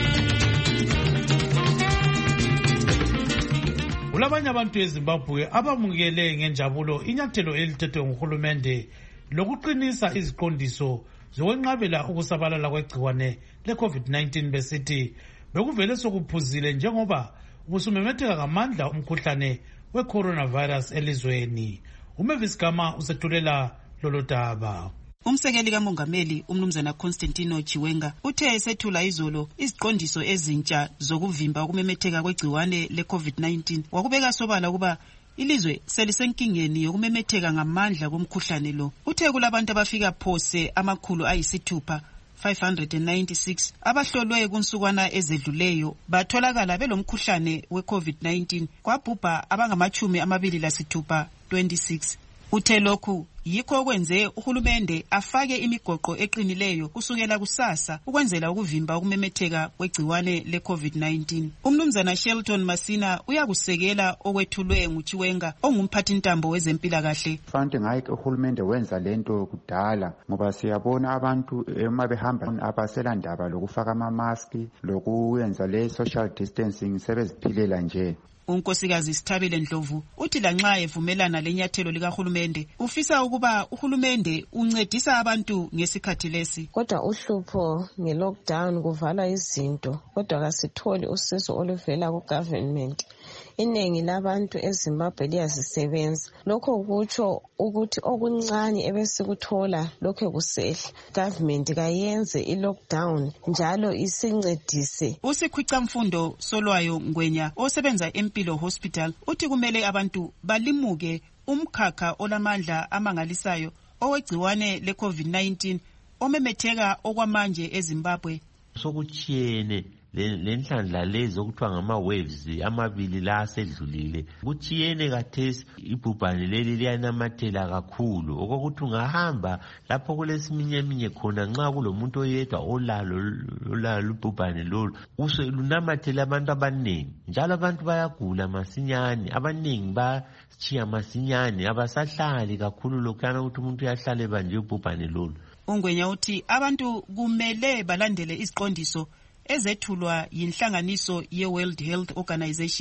Kulabanye abantu eZimbabwe abamukele ngenjabulo inyathelo elithethwe nguhulumende lokuqinisa iziqondiso zokwenqabela ukusabalala kwegciwane le-COVID nineteen besithi bekuvele sokuphuzile njengoba ubusumemetheka ngamandla umkhuhlane we-coronavirus elizweni. uMavis Gama usethulela lolo daba. Umsekeli kamongameli umnumzana Constantino Chiwenga uthe esethula izolo iziqondiso ezintsha zokuvimba ukumemetheka kwegciwane le-COVID nineteen. Wakubeka sobala kuba ilizwe selisenkingeni yokumemetheka ngamandla komkhuhlane lo. Uthe kulabantu abafika phose amakhulu ayisithupha five hundred ninety-six abahlolwe kunsukwana ezedluleyo batholakala belomkhuhlane we-COVID nineteen. Kwabhubha abangamachumi amabili lasithupha twenty-six. Uthe lokhu yikho okwenze uhulumende afake imigoqo eqinileyo kusukela kusasa ukwenzela ukuvimba ukumemetheka kwegciwane le-COVID nineteen. Umnumzana Shelton Masina uyakusekela okwethulwe nguChiwenga ongumphathintambo wezempilakahle. Fanele ngayike uhulumende wenza lento kudala ngoba siyabona abantu ema behamba abasela ndaba lokufaka ama-maski lokuyenza le social distancing sebeziphilela nje. Unkosikazi Sithabile Ndlovu uthi lanxa evumelana lenyathelo likahulumende ufisa ukuba uhulumende uncedisa abantu ngesikhathi lesi. Kodwa uhlupho nge-lockdown kuvala izinto kodwa kasitholi usizo oluvela ku-government. Iningi labantu eZimbabwe liyazisebenza. Lokho kutsho ukuthi okuncane ebesikuthola lokho kusehla. Government kayenze i-lockdown njalo isincedise. Usikhwica mfundo Solwayo Ngwenya osebenza eMpilo Hospital uthi kumele abantu balimuke umkhakha olamandla amangalisayo owegciwane le-COVID nineteen omemetheka okwamanje eZimbabwe. Sokuchiyene lenhlanhla lezi okuthiwa ngama-waves amabili la asedlulile kuchiyene kathesi ibhubhane leli liyanamathela kakhulu okokuthi ungahamba lapho kulesiminyaminya khona nxa kulomuntu oyedwa olalo olalo ibhubhane lolu uselunamathela abantu abaningi njalo abantu bayagula masinyane abaningi bachiya masinyane abasahlali kakhulu lokhana ukuthi umuntu uyahlala ebanje ibhubhane lolu. Ungwenya uthi abantu kumele balandele iziqondiso ezethulwa yinhlanganiso ye-World Health Organization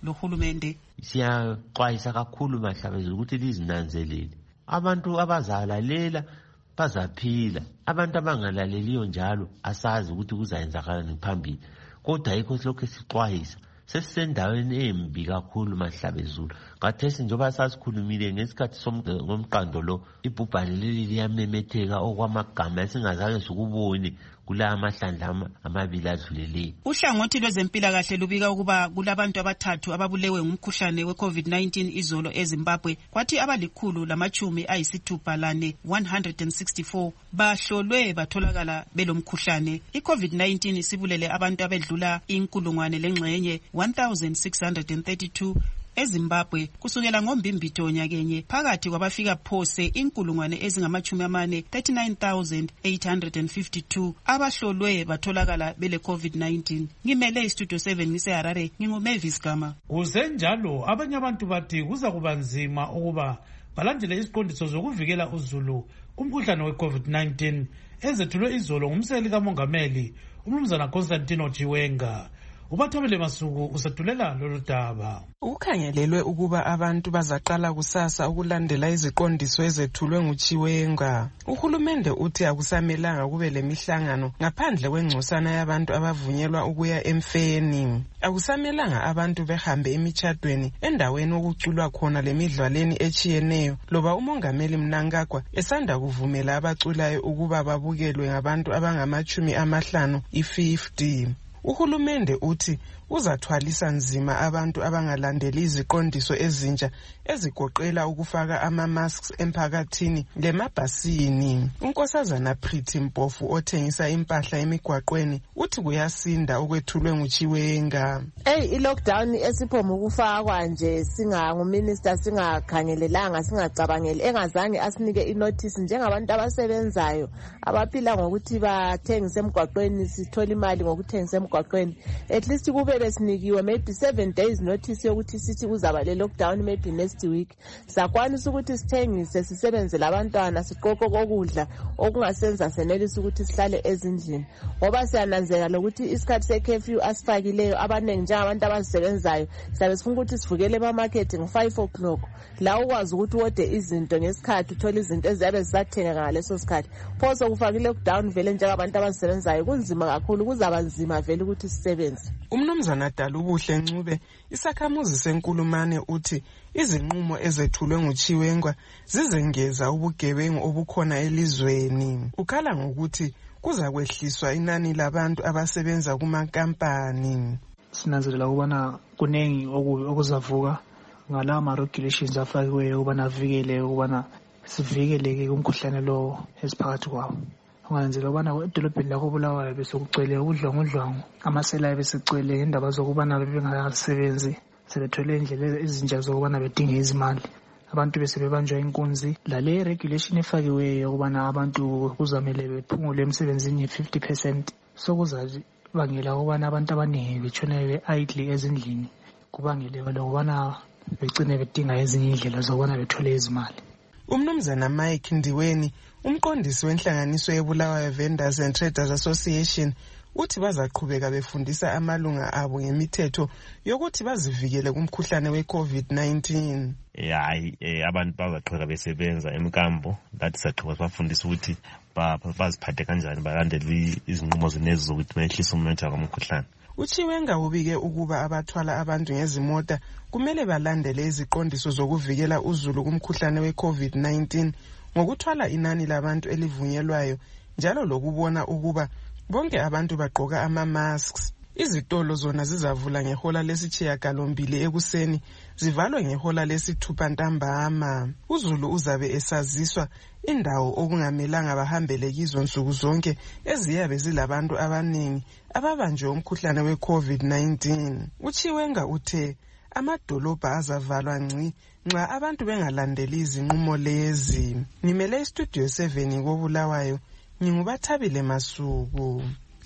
lohulumende. Siyaxwayisa kakhulu Mahlabezulu ukuthi lizinanzelele. Abantu abazalalela bazaphila. Abantu abangalaleliyo njalo asazi ukuthi kuzayenzakalani phambili. Kodwa yikho lokho sixwayisa. Sesisendaweni embi kakhulu Mahlabezulu. Ngathesi njengoba sasikhulumile ngesikhathi somqando lo ibhubhane leli liyamemetheka okwamagama esingazange sikubone kula amahlandla amabili adluleleyo. Uhlangothi lwezempilakahle lubika ukuba kulabantu abathathu ababulewe ngumkhuhlane we-COVID nineteen izolo eZimbabwe, kwathi abalikhulu lamachumi ayisithupha lane one hundred sixty-four bahlolwe batholakala belomkhuhlane. I-COVID nineteen isibulele abantu abedlula inkulungwane lengxenye one thousand six hundred thirty-two eZimbabwe kusukela ngombimbitho nyakenye phakathi kwabafika phose inkulungwane ezingamachumi amane thirty-nine thousand eight hundred fifty-two abahlolwe batholakala bele COVID nineteen. Ngimele istudio seven ngise Harare, nginguMavis Gama. Kusenjalo abanye abantu bathi kuza kuba nzima ukuba balandele isiqondiso zokuvikela uzulu kumkhuhlane we-COVID nineteen ezethulwe izolo ngumsekeli kamongameli umnumzana Constantino Chiwenga. Ubathobele Masuku usethulela lolu daba. Ukhangelelwe ukuba abantu bazaqala kusasa ukulandela iziqondiso ezethulwe nguChiwenga. Uhulumende uthi akusamelanga kube lemihlangano ngaphandle kwengcosana yabantu abavunyelwa ukuya emfeni. Akusamelanga abantu behambe emithadweni endaweni okuculwa khona lemidlalweni echiyeneyo loba umongameli Mnangagwa esanda kuvumela abaculayo ukuba babukelwe ngabantu abangamachumi amahlanu i-fifty. Uhulumende uthi uzathwalisa nzima abantu abangalandeli iziqondiso ezintsha ezigoqela ukufaka ama-masks emphakathini lemabhasini. Unkosazana Pretty Mpofu othengisa impahla emigwaqweni uthi kuyasinda okwethulwe nguChiwenga. Hey, i-lockdown esiphoma ukufakwa nje singanguminister singakhangelelanga singacabangeli engazange asinike inotice njengabantu abasebenzayo abaphila ngokuthi bathengise emgwaqweni sithola imali ngokuthengisa emgwaqweni. At least kube besinikiwe maybe seven days notice yokuthi sithi kuzaba le lockdown maybe next week. Sakwanisa ukuthi sithengise sisebenzele abantwana siqoqo kokudla okungasenza senelisa ukuthi sihlale ezindlini. Ngoba siyananzela lokuthi isikhathi se-curfew asifakileyo abaningi njengabantu abazisebenzayo siyabe sifuna ukuthi sivukele ema-market ngo-five o'clock. La ukwazi ukuthi wode izinto ngesikhathi uthole izinto eziyabe zisathengeka ngaleso sikhathi. Pho sokufaka i-lockdown vele njengabantu abazisebenzayo kunzima kakhulu, kuzaba nzima vele ukuthi sisebenze. Umnumzana Dalubuhle Ncube isakhamuzi senkulumane uthi izinqumo ezethulwe nguChiwenga zizengeza ubugebengu obukhona elizweni. Ukhala ngokuthi kuza kwehliswa inani labantu abasebenza kumankampani. Sinanzelela ukubana kunengi okuzavuka ngalawa ma-regulations afakiweyo ukubana avikele ukubana sivikeleke kumkhuhlane lo esiphakathi kwawo. Unganzela ukubana edolobheni lakho Bulawayo besokugcwele udlwangudlwangu, amasela besegcwele indaba zokubana bengasebenzi sebethole indlela ezintsha zokubana bedinge izimali. Abantu besebebanjwa inkunzi. Lale regulation efakiweyo ukubana abantu kuzamele bephungule emsebenzini fifty percent sokuzabangela ukubana abantu abaningi betshone be-idle ezindlini, kubangele ukubana begcine bedinga ezinye indlela zokubana bethole izimali. Umnumzana Mike Ndiweni umqondisi wenhlanganiso yeBulawayo Vendors and Traders Association uthi bazaqhubeka befundisa amalunga abo ngemithetho yokuthi bazivikele kumkhuhlane we-COVID nineteen. Hayi abantu bazaqhubeka besebenza emkambo, that saqhubeka bafundisa ukuthi baziphathe kanjani balandele izinqumo zenezi zokuthi behlise umnotho womkhuhlane. uChiwenga ubike ukuba abathwala abantu ngezimota kumele balandele iziqondiso zokuvikela uzulu kumkhuhlane we-COVID nineteen ngokuthwala inani labantu elivunyelwayo njalo lokubona ukuba bonke abantu bagqoka ama-masks. Izitolo zona zizavula ngehola lesitshiyagalombili ekuseni zivalwe ngehola lesithupha ntambama. Uzulu uzabe esaziswa indawo okungamelanga bahambele kizo nsuku zonke eziyabe zilabantu abaningi ababanjwe umkhuhlane we-COVID nineteen. uChiwenga uthe amadolobha azavalwa ngci nxa abantu bengalandeli izinqumo lezi. Ngimele istudio seven koBulawayo, ngingubathabile Masuku.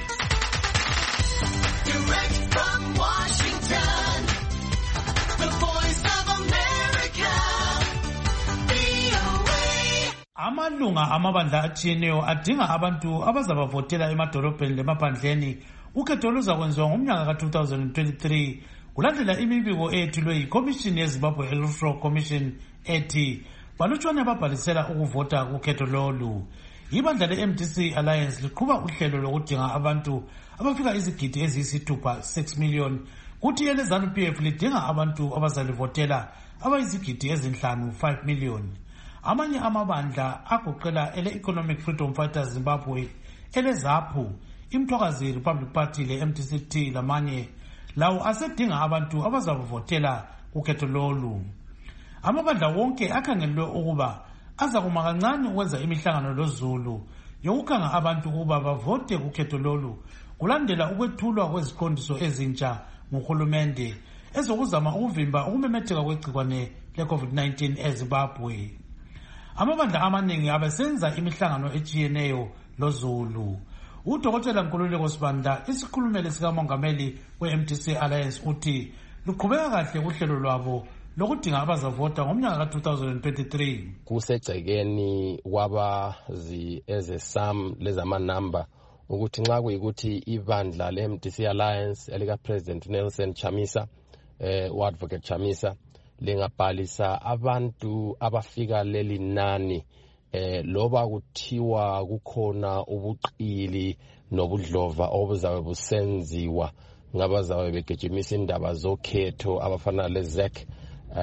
Amalunga amabandla atshiyeneyo adinga abantu abazabavotela emadolobheni lemaphandleni. Ukhetho luzakwenziwa ngomnyaka ka two thousand twenty-three Kulandela imibiko eyethulwe yiCommission yeZimbabwe Electoral Commission ethi balutshwane ababhalisela ukuvota kukhetho lolu. Ibandla le-M D C Alliance liqhuba uhlelo lokudinga abantu abafika izigidi eziyisithupha six million, kuthi eleZANU P F lidinga abantu abazalivotela abayizigidi ezinhlanu five million. Amanye amabandla agoqela ele-Economic Freedom Fighters Zimbabwe, eleZAPU, iMthokazi Republic Party le-M D C T lamanye lawo asedinga abantu abazavotela kukhetho lolu. Amabandla wonke akhangelwe ukuba aza kuma kancane ukwenza imihlangano loZulu yokukhanga abantu ukuba bavote kukhetho lolu kulandela ukwethulwa kweziqondiso ezintsha nguhulumende ezokuzama ukuvimba ukumemetheka kwegcikwane le-COVID nineteen eZimbabwe. Amabandla amaningi abesenza imihlangano etshiyeneyo loZulu. Udokotela Nkululeko Sibanda, isikhulumeli sikamongameli we-M D C Alliance, uthi luqhubeka kahle uhlelo lwabo lokudinga abazavota ngomnyaka ka two thousand twenty-three. Kusegcekeni kwabazi ezesam lezamanamba ukuthi nxa kuyikuthi ibandla le-M D C Alliance elika President Nelson Chamisa eh uAdvocate Chamisa lingabhalisa abantu abafika leli nani eh loba kuthiwa kukhona ubuqili nobudlova obuzabe busenziwa ngabazabe begejimisa indaba zokhetho abafana leZ E C.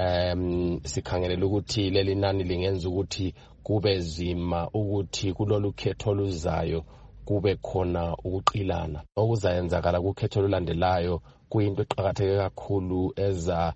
Um sikhangelela ukuthi leli nani lingenza ukuthi kube zima ukuthi kulolu khetho oluzayo kube khona ukuqilana okuzayenzakala kukhetho olulandelayo. Kuyinto eqhakatheke kakhulu eza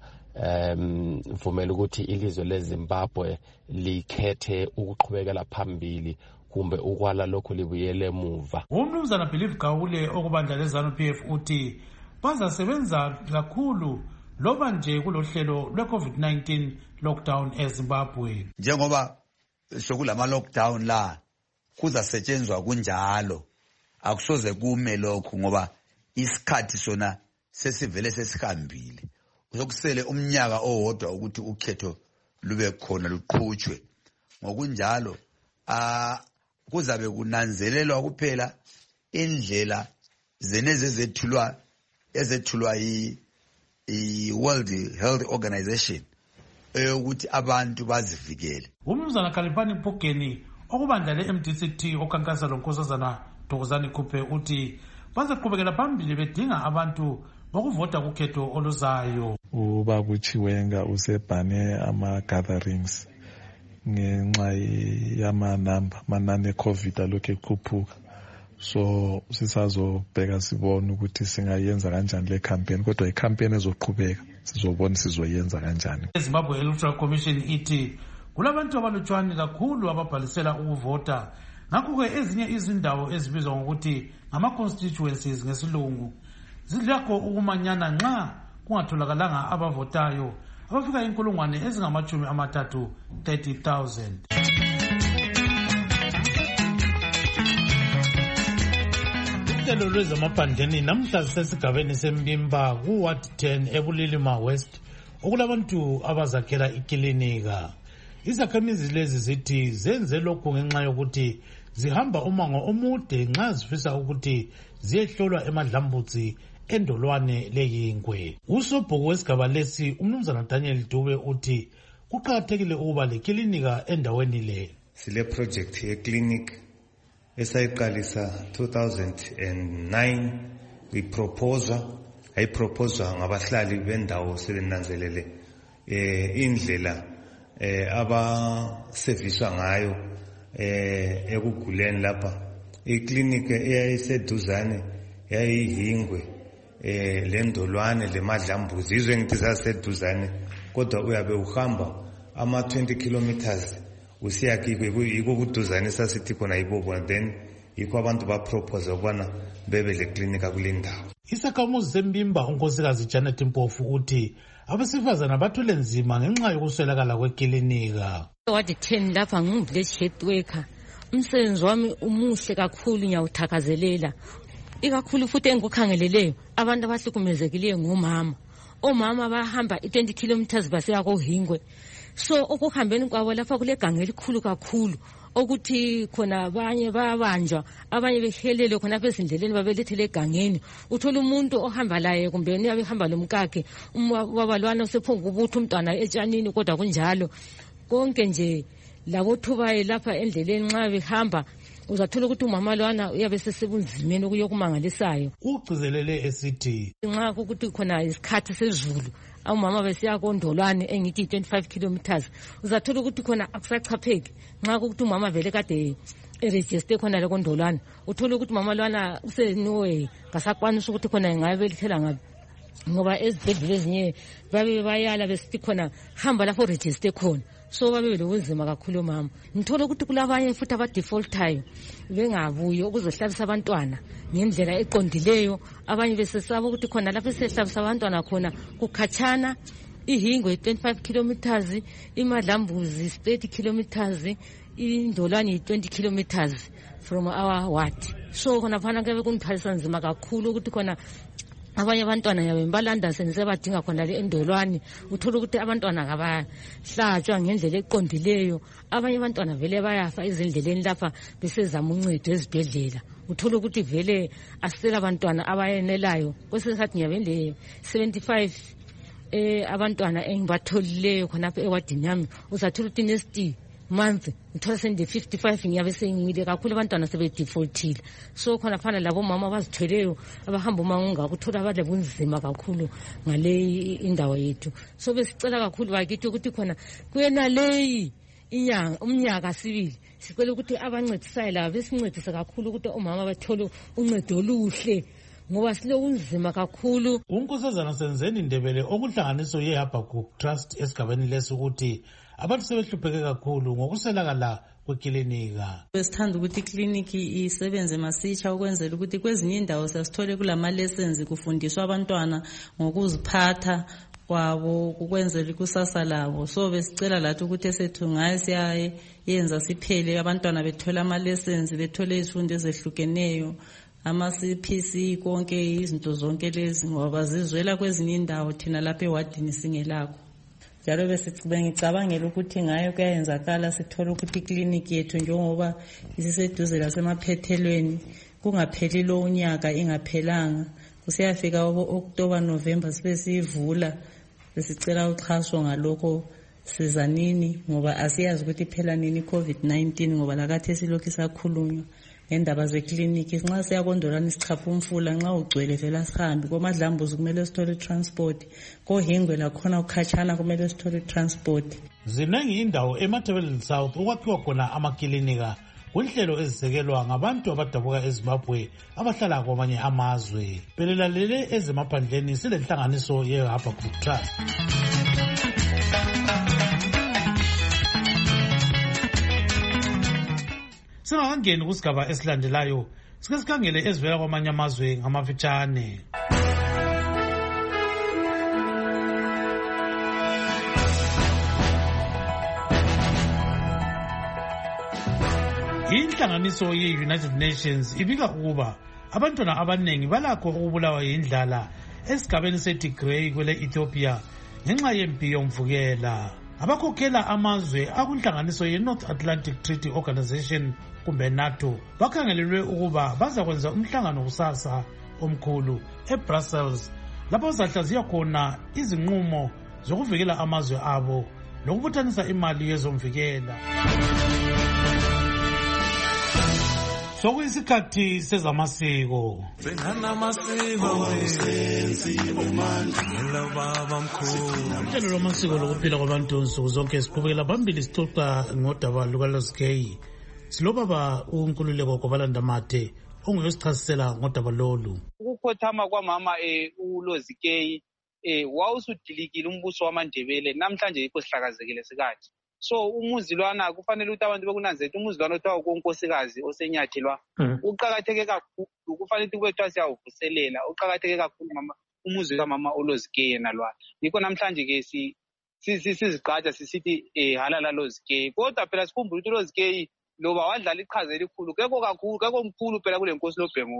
um vumela ukuthi ilizwe leZimbabwe likhethe ukuqhubekela phambili kumbe ukwala lokho libuyele emuva. Umnumzana Believe Gawule okubandla leZANU P F uthi bazasebenza kakhulu loba nje kulohlelo lwe-COVID nineteen lockdown eZimbabwe. Njengoba sokulama lockdown la kuzasetshenzwa kunjalo akusoze kume lokho ngoba isikhathi sona sesivele sesihambile. Uzokusele umnyaka owodwa ukuthi ukhetho lube khona luqhutshwe. Ngokunjalo ah kuzabe kunanzelelwa kuphela indlela zenezezethulwa ezethulwa yi i-World Health Organization ukuthi abantu bazivikele. Umnumzana Khalifani Phugeni okubandla le-M D C T okhankasa lonkosazana Thokozani Khuphe uthi bazaqhubekela phambili bedinga abantu bokuvota kukhetho oluzayo. Ubaba Chiwenga usebhane ama-gatherings ngenxa yamanamba manani e-COVID alokhu ekhuphuka. So sisazobheka sibone ukuthi singayenza kanjani le campaign, kodwa i-campaign ezoqhubeka sizobona sizoyenza kanjani. iZimbabwe Electoral Commission ithi kulabantu abalutshwane kakhulu ababhalisela ukuvota, ngakho-ke ezinye izindawo ezibizwa ngokuthi ngama-constituencies ngesilungu zilakho ukumanyana nxa kungatholakalanga abavotayo abafika inkulungwane ezingamachumi amathathu thirty thousand. Uhlelo lwezamaphandleni namhla sesigabeni sembimba ku-Ward ten eBulilima West okulabantu abazakhela ikilinika. Izakhamizi lezi zithi zenze lokhu ngenxa yokuthi zihamba umango omude nxa zifisa ukuthi ziyehlolwa emadlambutsi endolwane leyingwe. Usobhuku wesigaba lesi umnumzana Daniel Dube uthi kuqakathekile ukuba lekilinika endaweni le. Sile project ye clinic esayiqalisa two thousand nine kwiproposal ayiproposal ngabahlali bendawo sebenanzelele eh indlela eh abaserviswa ngayo eh ekuguleni lapha. Iclinic eyayiseduzane yayihingwe eh lendolwane lemadlambuzi izwe ngithi saseduzane kodwa uyabe uhamba ama twenty kilometers usiyakike yiko kuduzane sasithi khona ibobo, then yikho abantu bapropose ukubana bebe le clinic kulendawo. Isakhamuzi sembimba unkosikazi Janet Mpofu uthi abesifazana bathule nzima ngenxa yokuswelakala kwekilinika. Wadi ten lapha ngivillage health worker. Umsebenzi wami umuhle kakhulu ngiyawuthakazelela. Ikakhulu futhi engikukhangeleleyo abantu abahlukumezekileyo ngomama. Omama bahamba i twenty kilometers basiya koHingwe. so okuhambeni kwabo lapha kule ganga elikhulu kakhulu ukuthi khona abanye bayabanjwa abanye behelele khona apha ezindleleni babelethele egangeni uthola umuntu ohamba laye kumbe uyabe ehamba lomkakhe umbabalwana usephonga ukuthi umntwana etshanini kodwa kunjalo konke nje labo thubaye lapha endleleni nxa behamba uzathola ukuthi umama lwana uyabe sesebunzimeni okuyokumangalisayo. Ugcizelele esithi nxa ukuthi khona isikhathi sezulu umama besiya kondolwane engithi twenty-five kilometers uzathola ukuthi khona akusachapheki nxa ukuthi umama vele kade eregister khona le kondolwane uthola ukuthi umama lwana useniwe ngasakwanisa ukuthi khona ngayebelithela ngabe ngoba ezibhedlela ezinye babe bayala besithi khona hamba lapho register khona so babe lobunzima kakhulu mama. Ngithola ukuthi kulabanye futhi abadefaultayo bengabuyi ukuzohlabisa abantwana ngendlela eqondileyo abanye besesaba ukuthi khona lapho sehlabisa abantwana khona kukhatshana ihingwe twenty-five kilometers imadlambuzi thirty kilometers indolwane twenty kilometers from our ward so khona phana ke kuniphalisa nzima kakhulu ukuthi khona abanye abantwana yabe balanda senze badinga khona le endolwane uthola ukuthi abantwana ngabahlatshwa ngendlela eqondileyo abanye abantwana vele bayafa ezindleleni lapha besezama uncedo ezibhedlela uthola ukuthi vele asela abantwana abayenelayo kwesesathi ngiyabe le seventy-five eh abantwana engibatholileyo khona apha ewadini yami uzathola ukuthi next month uthola sende fifty-five ngiyabe sengile kakhulu abantwana sebe defaultile so khona phana labo mama abazithweleyo abahamba umangunga ukuthola abadle bunzima kakhulu ngale indawo yethu so besicela kakhulu bakithi ukuthi khona kuyena leyi inyanga umnyaka sibili sicela ukuthi abancedisayo laba besincedise kakhulu ukuthi omama bathole uncedo oluhle ngoba silokunzima kakhulu. Unkosazana Senzeni Ndebele okuhlanganiso yeHabakkuk Trust esigabeni lesukuthi abantu sebehlupheke kakhulu ngokuselakala kwekilinika. Besithanda ukuthi ikliniki isebenze masitsha ukwenzela ukuthi kwezinye indawo sasithole kulama lessons kufundiswa abantwana ngokuziphatha kwabo ukwenzela ikusasa labo so besicela lathi ukuthi esethu ngaye siyayenza siphele abantwana bethola ama lessons bethole izifundo ezehlukeneyo ama C P C konke izinto zonke lezi ngoba bazizwela kwezinye indawo thina lapha ewadini singelakho njalo besicabangela ukuthi ngayo kuyenzakala sithola ukuthi ikliniki yethu njengoba isiseduze lasemaphethelweni kungapheli lo unyaka ingaphelanga kusiyafika October November sibe sivula besicela uxhaso ngalokho sizanini ngoba asiyazi ukuthi phela nini COVID nineteen ngoba lakathi silokhu sakhulunywa ngendaba zekliniki nxa siyakondolana isichapha umfula nxa ugcwele vela sihambi komadlambuzi kumele sithole transport kohingwe lakhona ukhatshana kumele sithole transport. Zinengi indawo eMatabeleland South okwakhiwa khona amakilinika kunhlelo ezisekelwa ngabantu abadabuka eZimbabwe abahlala kwamanye amazwe. Belelalele ezemaphandleni silenhlanganiso yeHabakkuk Trust. Singakangeni kusigaba esilandelayo sike sikhangele ezivela kwamanye amazwe ngamafitshane. Inhlanganiso ye-United Nations ibika ukuba abantwana abanengi balakho ukubulawa yindlala esigabeni seTigray kwele Ethiopia ngenxa yempi yomvukela. Abakhokhela amazwe akunhlanganiso ye-North Atlantic Treaty Organization kumbe NATO bakhangelelwe ukuba bazakwenza umhlangano kusasa omkhulu eBrussels lapho zahlaziya khona izinqumo zokuvikela amazwe abo lokubuthanisa imali yezomvikela. Sokuyisikhathi sezamasiko. Uhlelo lwamasiko lokuphila kwabantu nsuku zonke siqhubekela phambili sixoxa ngodaba lukaLozikeyi. Silobaba uNkululeko Gobalandamate onguyosichasisela ngodaba lolu. Ukukhothama kwamama eh uLozikeyi eh wawusudilikile umbuso wamaNdebele namhlanje yikho sihlakazekile sikathi. So umuzi lwana kufanele ukuthi abantu bekunanzela umuzi lwana othiwa unkosikazi osenyathelwa uqhakatheke kakhulu kufanele ukuthi kwethu siyawuvuselela uqhakatheke kakhulu mama umuzi kaMama uLozikeyi yena lwana yikho namhlanje ke si sizigqaja sisithi eh halala Lozikeyi kodwa phela sikhumbula ukuthi uLozikeyi loba wadlala iqhaza elikhulu kekho kakhulu kekho omkhulu phela kule nkosi loBhengula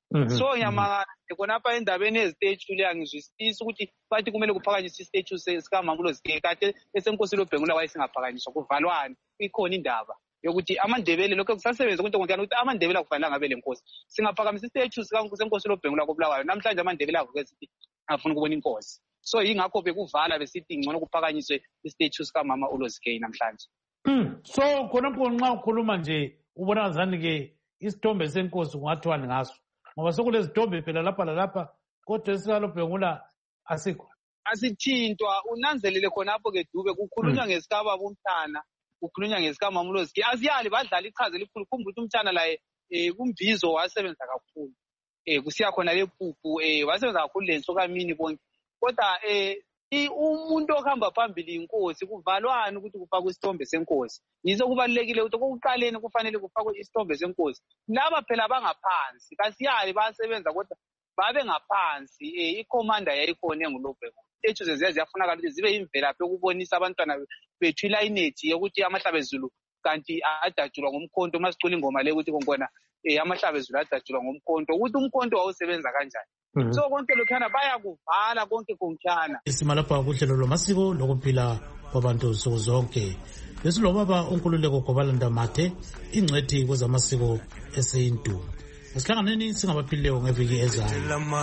So ngiyamangala khonapha endabeni ezitechu le angizwisisi ukuthi bathi kumele kuphakanyiswe istatue sikamama uLozikeyi kade eseNkosi loBhengula wayesingaphakanyiswa kuvalwane ikhona indaba yokuthi amandebele lokho kusasebenza kunto ngontana ukuthi amandebele akufanelanga abe lenkosi singaphakamisa istatue sikankosi loBhengula koBulawayo namhlanje amandebele avuke sithi afuna ukubona inkosi so yingakho bekuvala besithi ngcono kuphakanyiswe istatue sikamama uLozikeyi namhlanje. So khonapho nxa ukhuluma nje ubona ngazani ke isithombe senkosi kungathiwa ngaso ngoba sokulezithombe phela lapha lalapha kodwa esikalobhengula asikho asithintwa unanzelele khonapho ke Dube kukhulunywa ngesikababa umntana kukhulunywa ngesikama uLozikeyi asiyali badlala ichaze likhulu khumbula ukuthi umntana laye kumbizo wasebenza kakhulu eh kusiya khona lepuphu eh wasebenza kakhulu lenso kamini bonke kodwa eh umuntu ohamba phambili inkosi kuvalwana ukuthi kufakwe isithombe senkosi yizo kubalekile ukuthi kokuqaleni kufanele kufakwe isithombe senkosi laba phela bangaphansi kasiyali basebenza kodwa babe ngaphansi eh iCommander yayikhona engulobheko statue ziyafuna ukuthi zibe imvelaphi ukubonisa abantwana bethu ilineage yokuthi amahlabezulu kanti adajulwa ngomkhonto masicula ingoma le ukuthi konkona eh amahlabezulu adajulwa ngomkhonto ukuthi umkhonto wawusebenza kanjani. So konke lokhana bayakuvala konke konkhana isimalapha kuhlelo lomasiko lokuphila kwabantu nsuku zonke lesilobaba uNkululeko Gobalanda Mathe ingcwethi kwezamasiko eSintu esihlanganeni singabaphilileyo ngeviki ezayo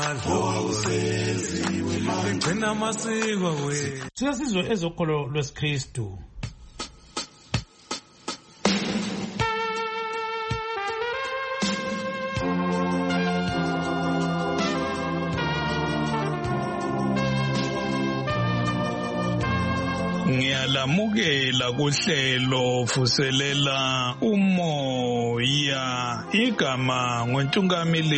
siyasizwe ezokholo lwesikristu. Ngiyalamukela kuhlelo vuselela umoya igama ngoNtungamili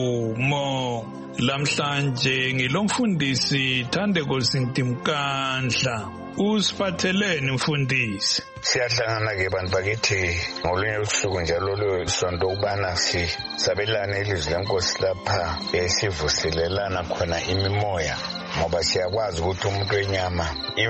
Nkomo lamhlanje ngilomfundisi Thandeko Sintimkandla. Usiphatheleni mfundisi? Siyahlangana ke bantu bakithi ngolunye usuku njalo lo sonto ukubana si sabelana ilizwi lenkosi lapha esivuselelana khona imimoya ngoba siyakwazi ukuthi umuntu wenyama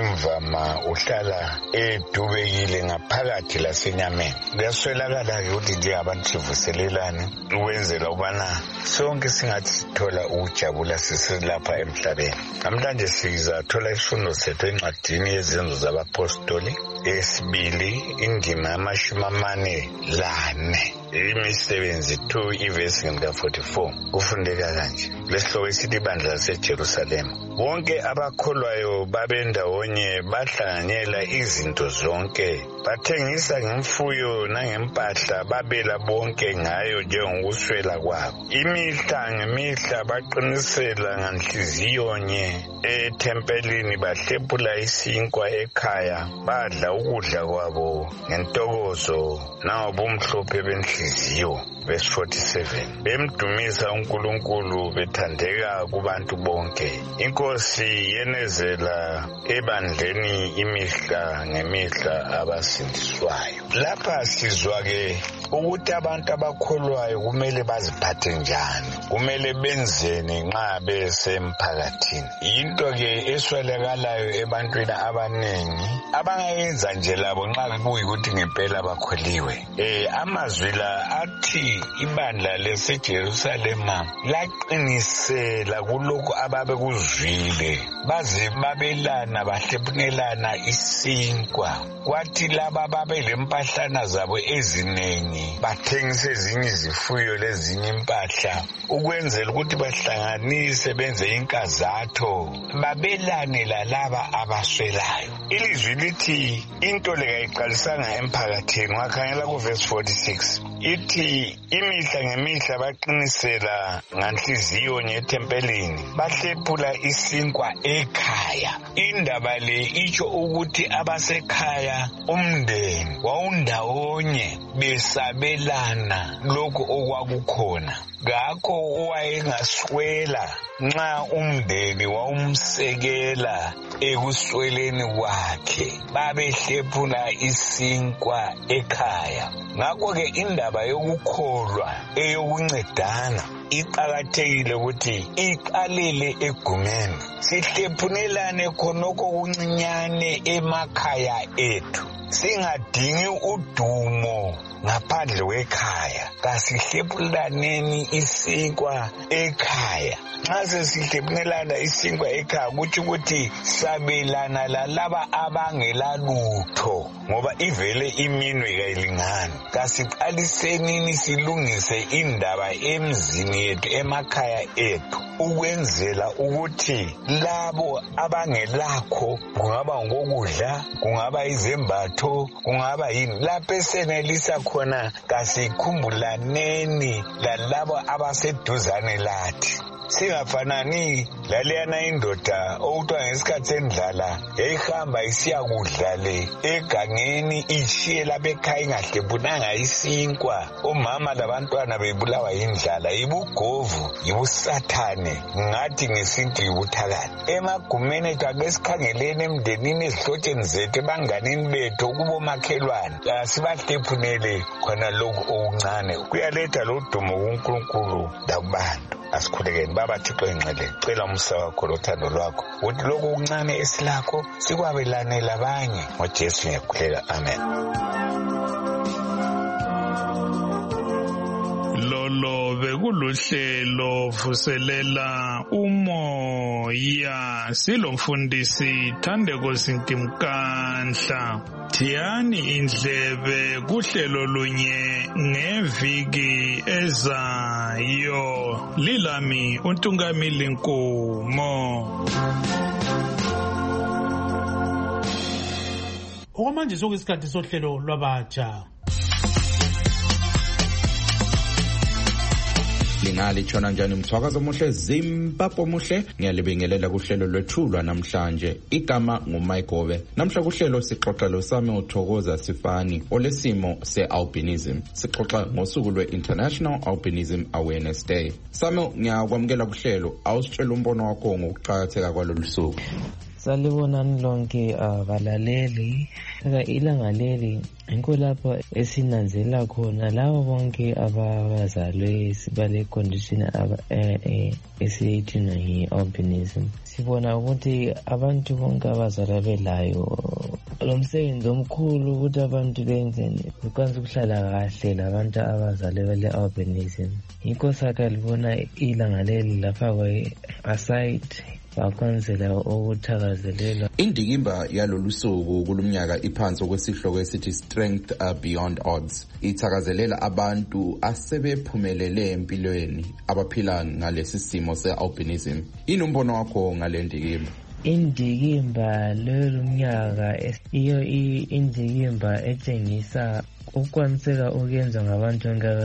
imvama uhlala edubekile ngaphakathi lasenyameni. Kuyaswelakala ke ukuthi nje abantu sivuselelane ukwenzela ubana sonke singathi sithola ukujabula sisilapha emhlabeni. Namhlanje sizathola isifundo sethu encwadini yezenzo zabapostoli esibili indima yamashumi amane lane imisebenzi two ivesi ngika forty-four kufundeka kanje. Lesihloko esithi ibandla laseJerusalema. Bonke abakholwayo babendawonye bahlanganyela izinto zonke bathengisa ngemfuyo nangempahla babela bonke ngayo njengokuswela kwabo. Imihla ngemihla baqinisela nganhliziyo nye ethempelini bahlephula isinkwa ekhaya badla ukudla kwabo ngentokozo nangobumhlophe benhliziyo. Verse forty-seven bemdumisa uNkulunkulu bethandeka kubantu bonke. Inkosi yenezela ebandleni imihla ngemihla abasindiswayo. Lapha sizwa ke ukuthi abantu abakholwayo kumele baziphathe njani, kumele benzeni nxa besemphakathini. Into ke eswelakalayo ebantwini abanengi abangayenza nje labo nxa kuyikuthi ngempela bakholiwe. Eh amazwi la athi ibandla leseJerusalema laqinisela kuloko ababe kuzwile baze babelana bahlephunelana isinkwa. Kwathi laba babe lempahlana zabo ezinengi bathengise ezinye izifuyo lezinye impahla ukwenzela ukuthi bahlanganise benze inkazatho babelane lalaba abaswelayo. Ilizwi lithi into le kayiqalisanga emphakathini. Wakhangela ku verse forty-six ithi imihla ngemihla baqinisela nganhliziyo nyethempelini bahlephula isinkwa ekhaya. Indaba le itsho ukuthi abasekhaya umndeni wawundawonye besabelana lokho okwakukhona. Ngakho owayengaswela nxa umndeni wawumsekela ekusweleni kwakhe babehlephula isinkwa ekhaya. Ngakho ke indaba yokukholwa eyokuncedana iqakathekile ukuthi iqalele egumeni sihlephunelane khonoko kuncinyane emakhaya ethu. singadingi udumo ngaphandle kwekhaya, kasihlepulaneni isinkwa ekhaya. Nxa sesihlepulana isinkwa ekhaya kuthi ukuthi sabelana lalaba abangela lutho, ngoba ivele iminwe kayilingani. Kasiqalisenini silungise indaba emzini yethu, emakhaya ethu, ukwenzela ukuthi labo abangelakho, kungaba ngokudla, kungaba izembatho, kungaba yini, lapho esenelisa khona kasikhumbulane lalabo abaseduzane lathi. Singafanani laleyana indoda okuthiwa ngesikhathi sendlala yayihamba isiya kudla le egangeni, ishiye lapha ekhaya ingahlephunanga isinkwa. Omama labantwana bebulawa yindlala, yibugovu, yibusathane, ngathi ngesintu yibuthakala. Emagumeni ethu ake sikhangeleni emndenini, ezihlotsheni zethu, ebanganini bethu, kubomakhelwane, sibahlephunele khona lokhu okuncane. Kuyaletha lo dumo kuNkulunkulu lakubantu. Asikhulekeni baba Thixo engcwele, cela umsa wakho lothando lwakho ukuthi lokho okuncane esilakho sikwabelane labanye. NgoJesu ngiyakhulela, amen. Lolo bekuluhlelo vuselela umoya, silomfundisi Thandeko Sintimkanhla. Thiyani indlebe kuhlelo lunye ngeviki ezayo. Lilami uNtungamili Nkomo. Okwamanje sokuyisikhathi sohlelo lwabatsha. Lingali chona njani mthwakazo omuhle, Zimbabwe omuhle, ngiyalibingelela kuhlelo lwethulwa namhlanje. Igama nguMayigobe. Namhla kuhlelo sixoxa lo Sami Uthokoza Sifani olesimo se-albinism. Sixoxa ngosuku lwe-International Albinism Awareness Day. Sami, ngiyakwamukela kuhlelo, awusitshela umbono wakho ngokuqakatheka kwalolu suku. Salibonani lonke abalaleli. Ilanga leli yinko lapho esinanzela khona labo bonke abazalwe sibale condition esiyithina yi-albinism. Sibona ukuthi abantu bonke abazalwa belayo lo msebenzi omkhulu ukuthi abantu benzeni ukwazi ukuhlala kahle labantu abazalwe bale-albinism. Yinko sakalibona ilanga leli lapha kwe-aside bakwenzela ukuthakazelela. Indikimba yalolu suku kulumnyaka iphansi kwesihloko esithi Strength Beyond Odds. Ithakazelela abantu asebephumelele empilweni abaphila ngalesi simo se-albinism. Yini umbono wakho ngale ndikimba? Indikimba lolu mnyaka iyo indikimba etshengisa ukwaniseka ukuyenza ngabantu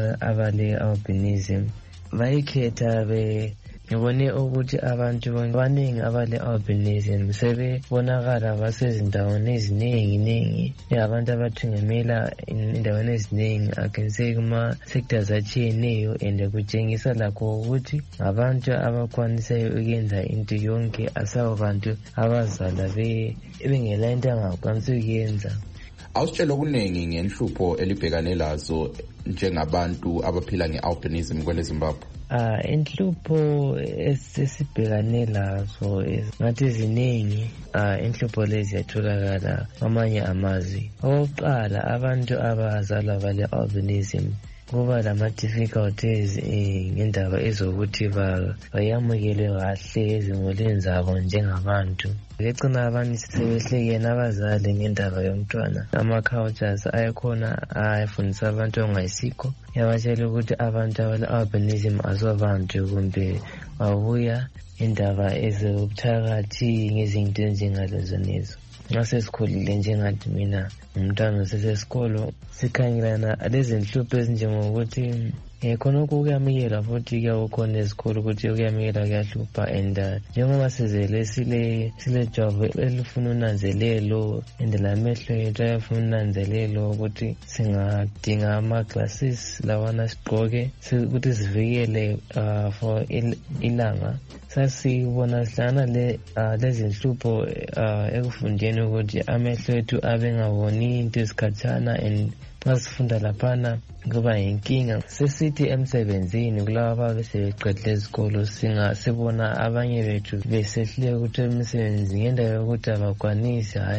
abale-albinism. Bayikhetha be ngibone ukuthi abantu abaningi abale-albinism sebebonakala basezindaweni eziningi ningi, abantu abathungamela indaweni eziningi, akense kuma-sectors atshiyeneyo, and kutshengisa lakho ukuthi ngabantu abakwanisayo ukuyenza into yonke, asawo bantu abazala bengela into angakwanisi ukuyenza. Awusitshela okuningi ngenhlupho elibhekane lazo njengabantu abaphila nge-albinism kwele Zimbabwe. Ah, inhlupho esibhekane lazo ngathi ziningi. Ah, inhlupho lezi ziyatholakala amanye amazwi. Okokuqala, abantu abazalwa bale-albinism kuba lama-difficulties ngendaba ezokuthi bayamukelwe kahle ezimulini zabo njengabantu. Ngecina abantu sebehlekene abazali ngendaba yomntwana. Ama-cultures ayakhona ayafundisa abantu ongayisikho, yabatshela ukuthi abantu abale-albinism asobantu kumbe babuya indaba ezobuthakathi ngezinto ezinjengalezo nezo. Nxa sesikhulile njengathi mina umntwana usesesikolo, sikhangelana lezi nhlupho ezinjengokuthi khonokho kuyamikela futhi kuyakhona ezikolo ukuthi kuyamikela kuyahlupha, and njengoba sizele sile silejwabu elifuna unanzelelo and lamehlo ethu ayafuna unanzelelo ukuthi singadinga ama-glasses lawana sigqoke ukuthi sivikele for ilanga. Sasibona sihlangana lezi nhlupho ekufundeni ukuthi amehlo ethu abengaboni into esikhatshana, and nxa sifunda laphana kuba yinkinga. Sesithi emsebenzini kulaba ababesebeqedile ezikolo sibona abanye bethu besehluleka ukuthi imisebenzi ngendaba yokuthi abakwanisi, hayi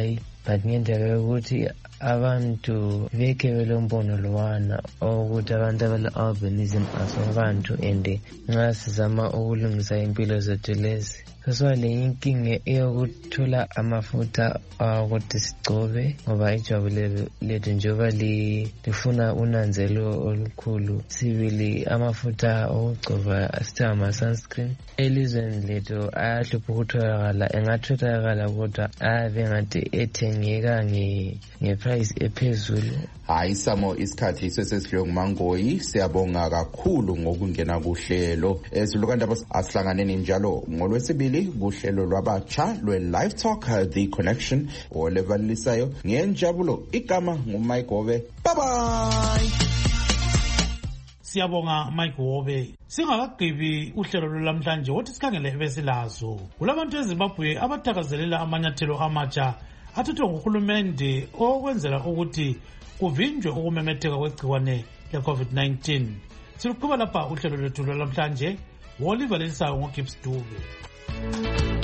but ngendaba yokuthi abantu beke belombono lwana ukuthi abantu abale-albinism asabantu and nxa sizama ukulungisa impilo zethu lezi sesiba le inkinga eyokuthola amafutha ukuthi sigcobe ngoba ijwabu lethu njengoba lifuna unanzelo olukhulu. Sibili, amafutha okugcoba sithi ama-sunscreen elizweni lethu ayahlupha ukutholakala, engatholakala kodwa ayabe ngathi ethengeka ngeprice ephezulu. Hayi Samo, isikhathi sesesidlule nguMangoyi, siyabonga kakhulu ngokungena kuhlelo. Ezilukandaba asihlanganeni njalo ngolwesibili kuhlelo lwabatsha lwe-Live Talk, The Connection, olevalisayo ngenjabulo. Igama nguMike Wobe. Bye bye. Siyabonga Mike Wobe. Singakagqibi uhlelo lwamhlanje wothi sikhangele ebesilazo. Kulabantu eZimbabwe abathakazelela amanyathelo amatsha athathwa nguhulumende okwenzela ukuthi kuvinjwe ukumemetheka kwegciwane le-COVID nineteen. Siluqhuba lapha uhlelo lwethu lwamhlanje. Woliver Lelisayo ngoGibbs Dube.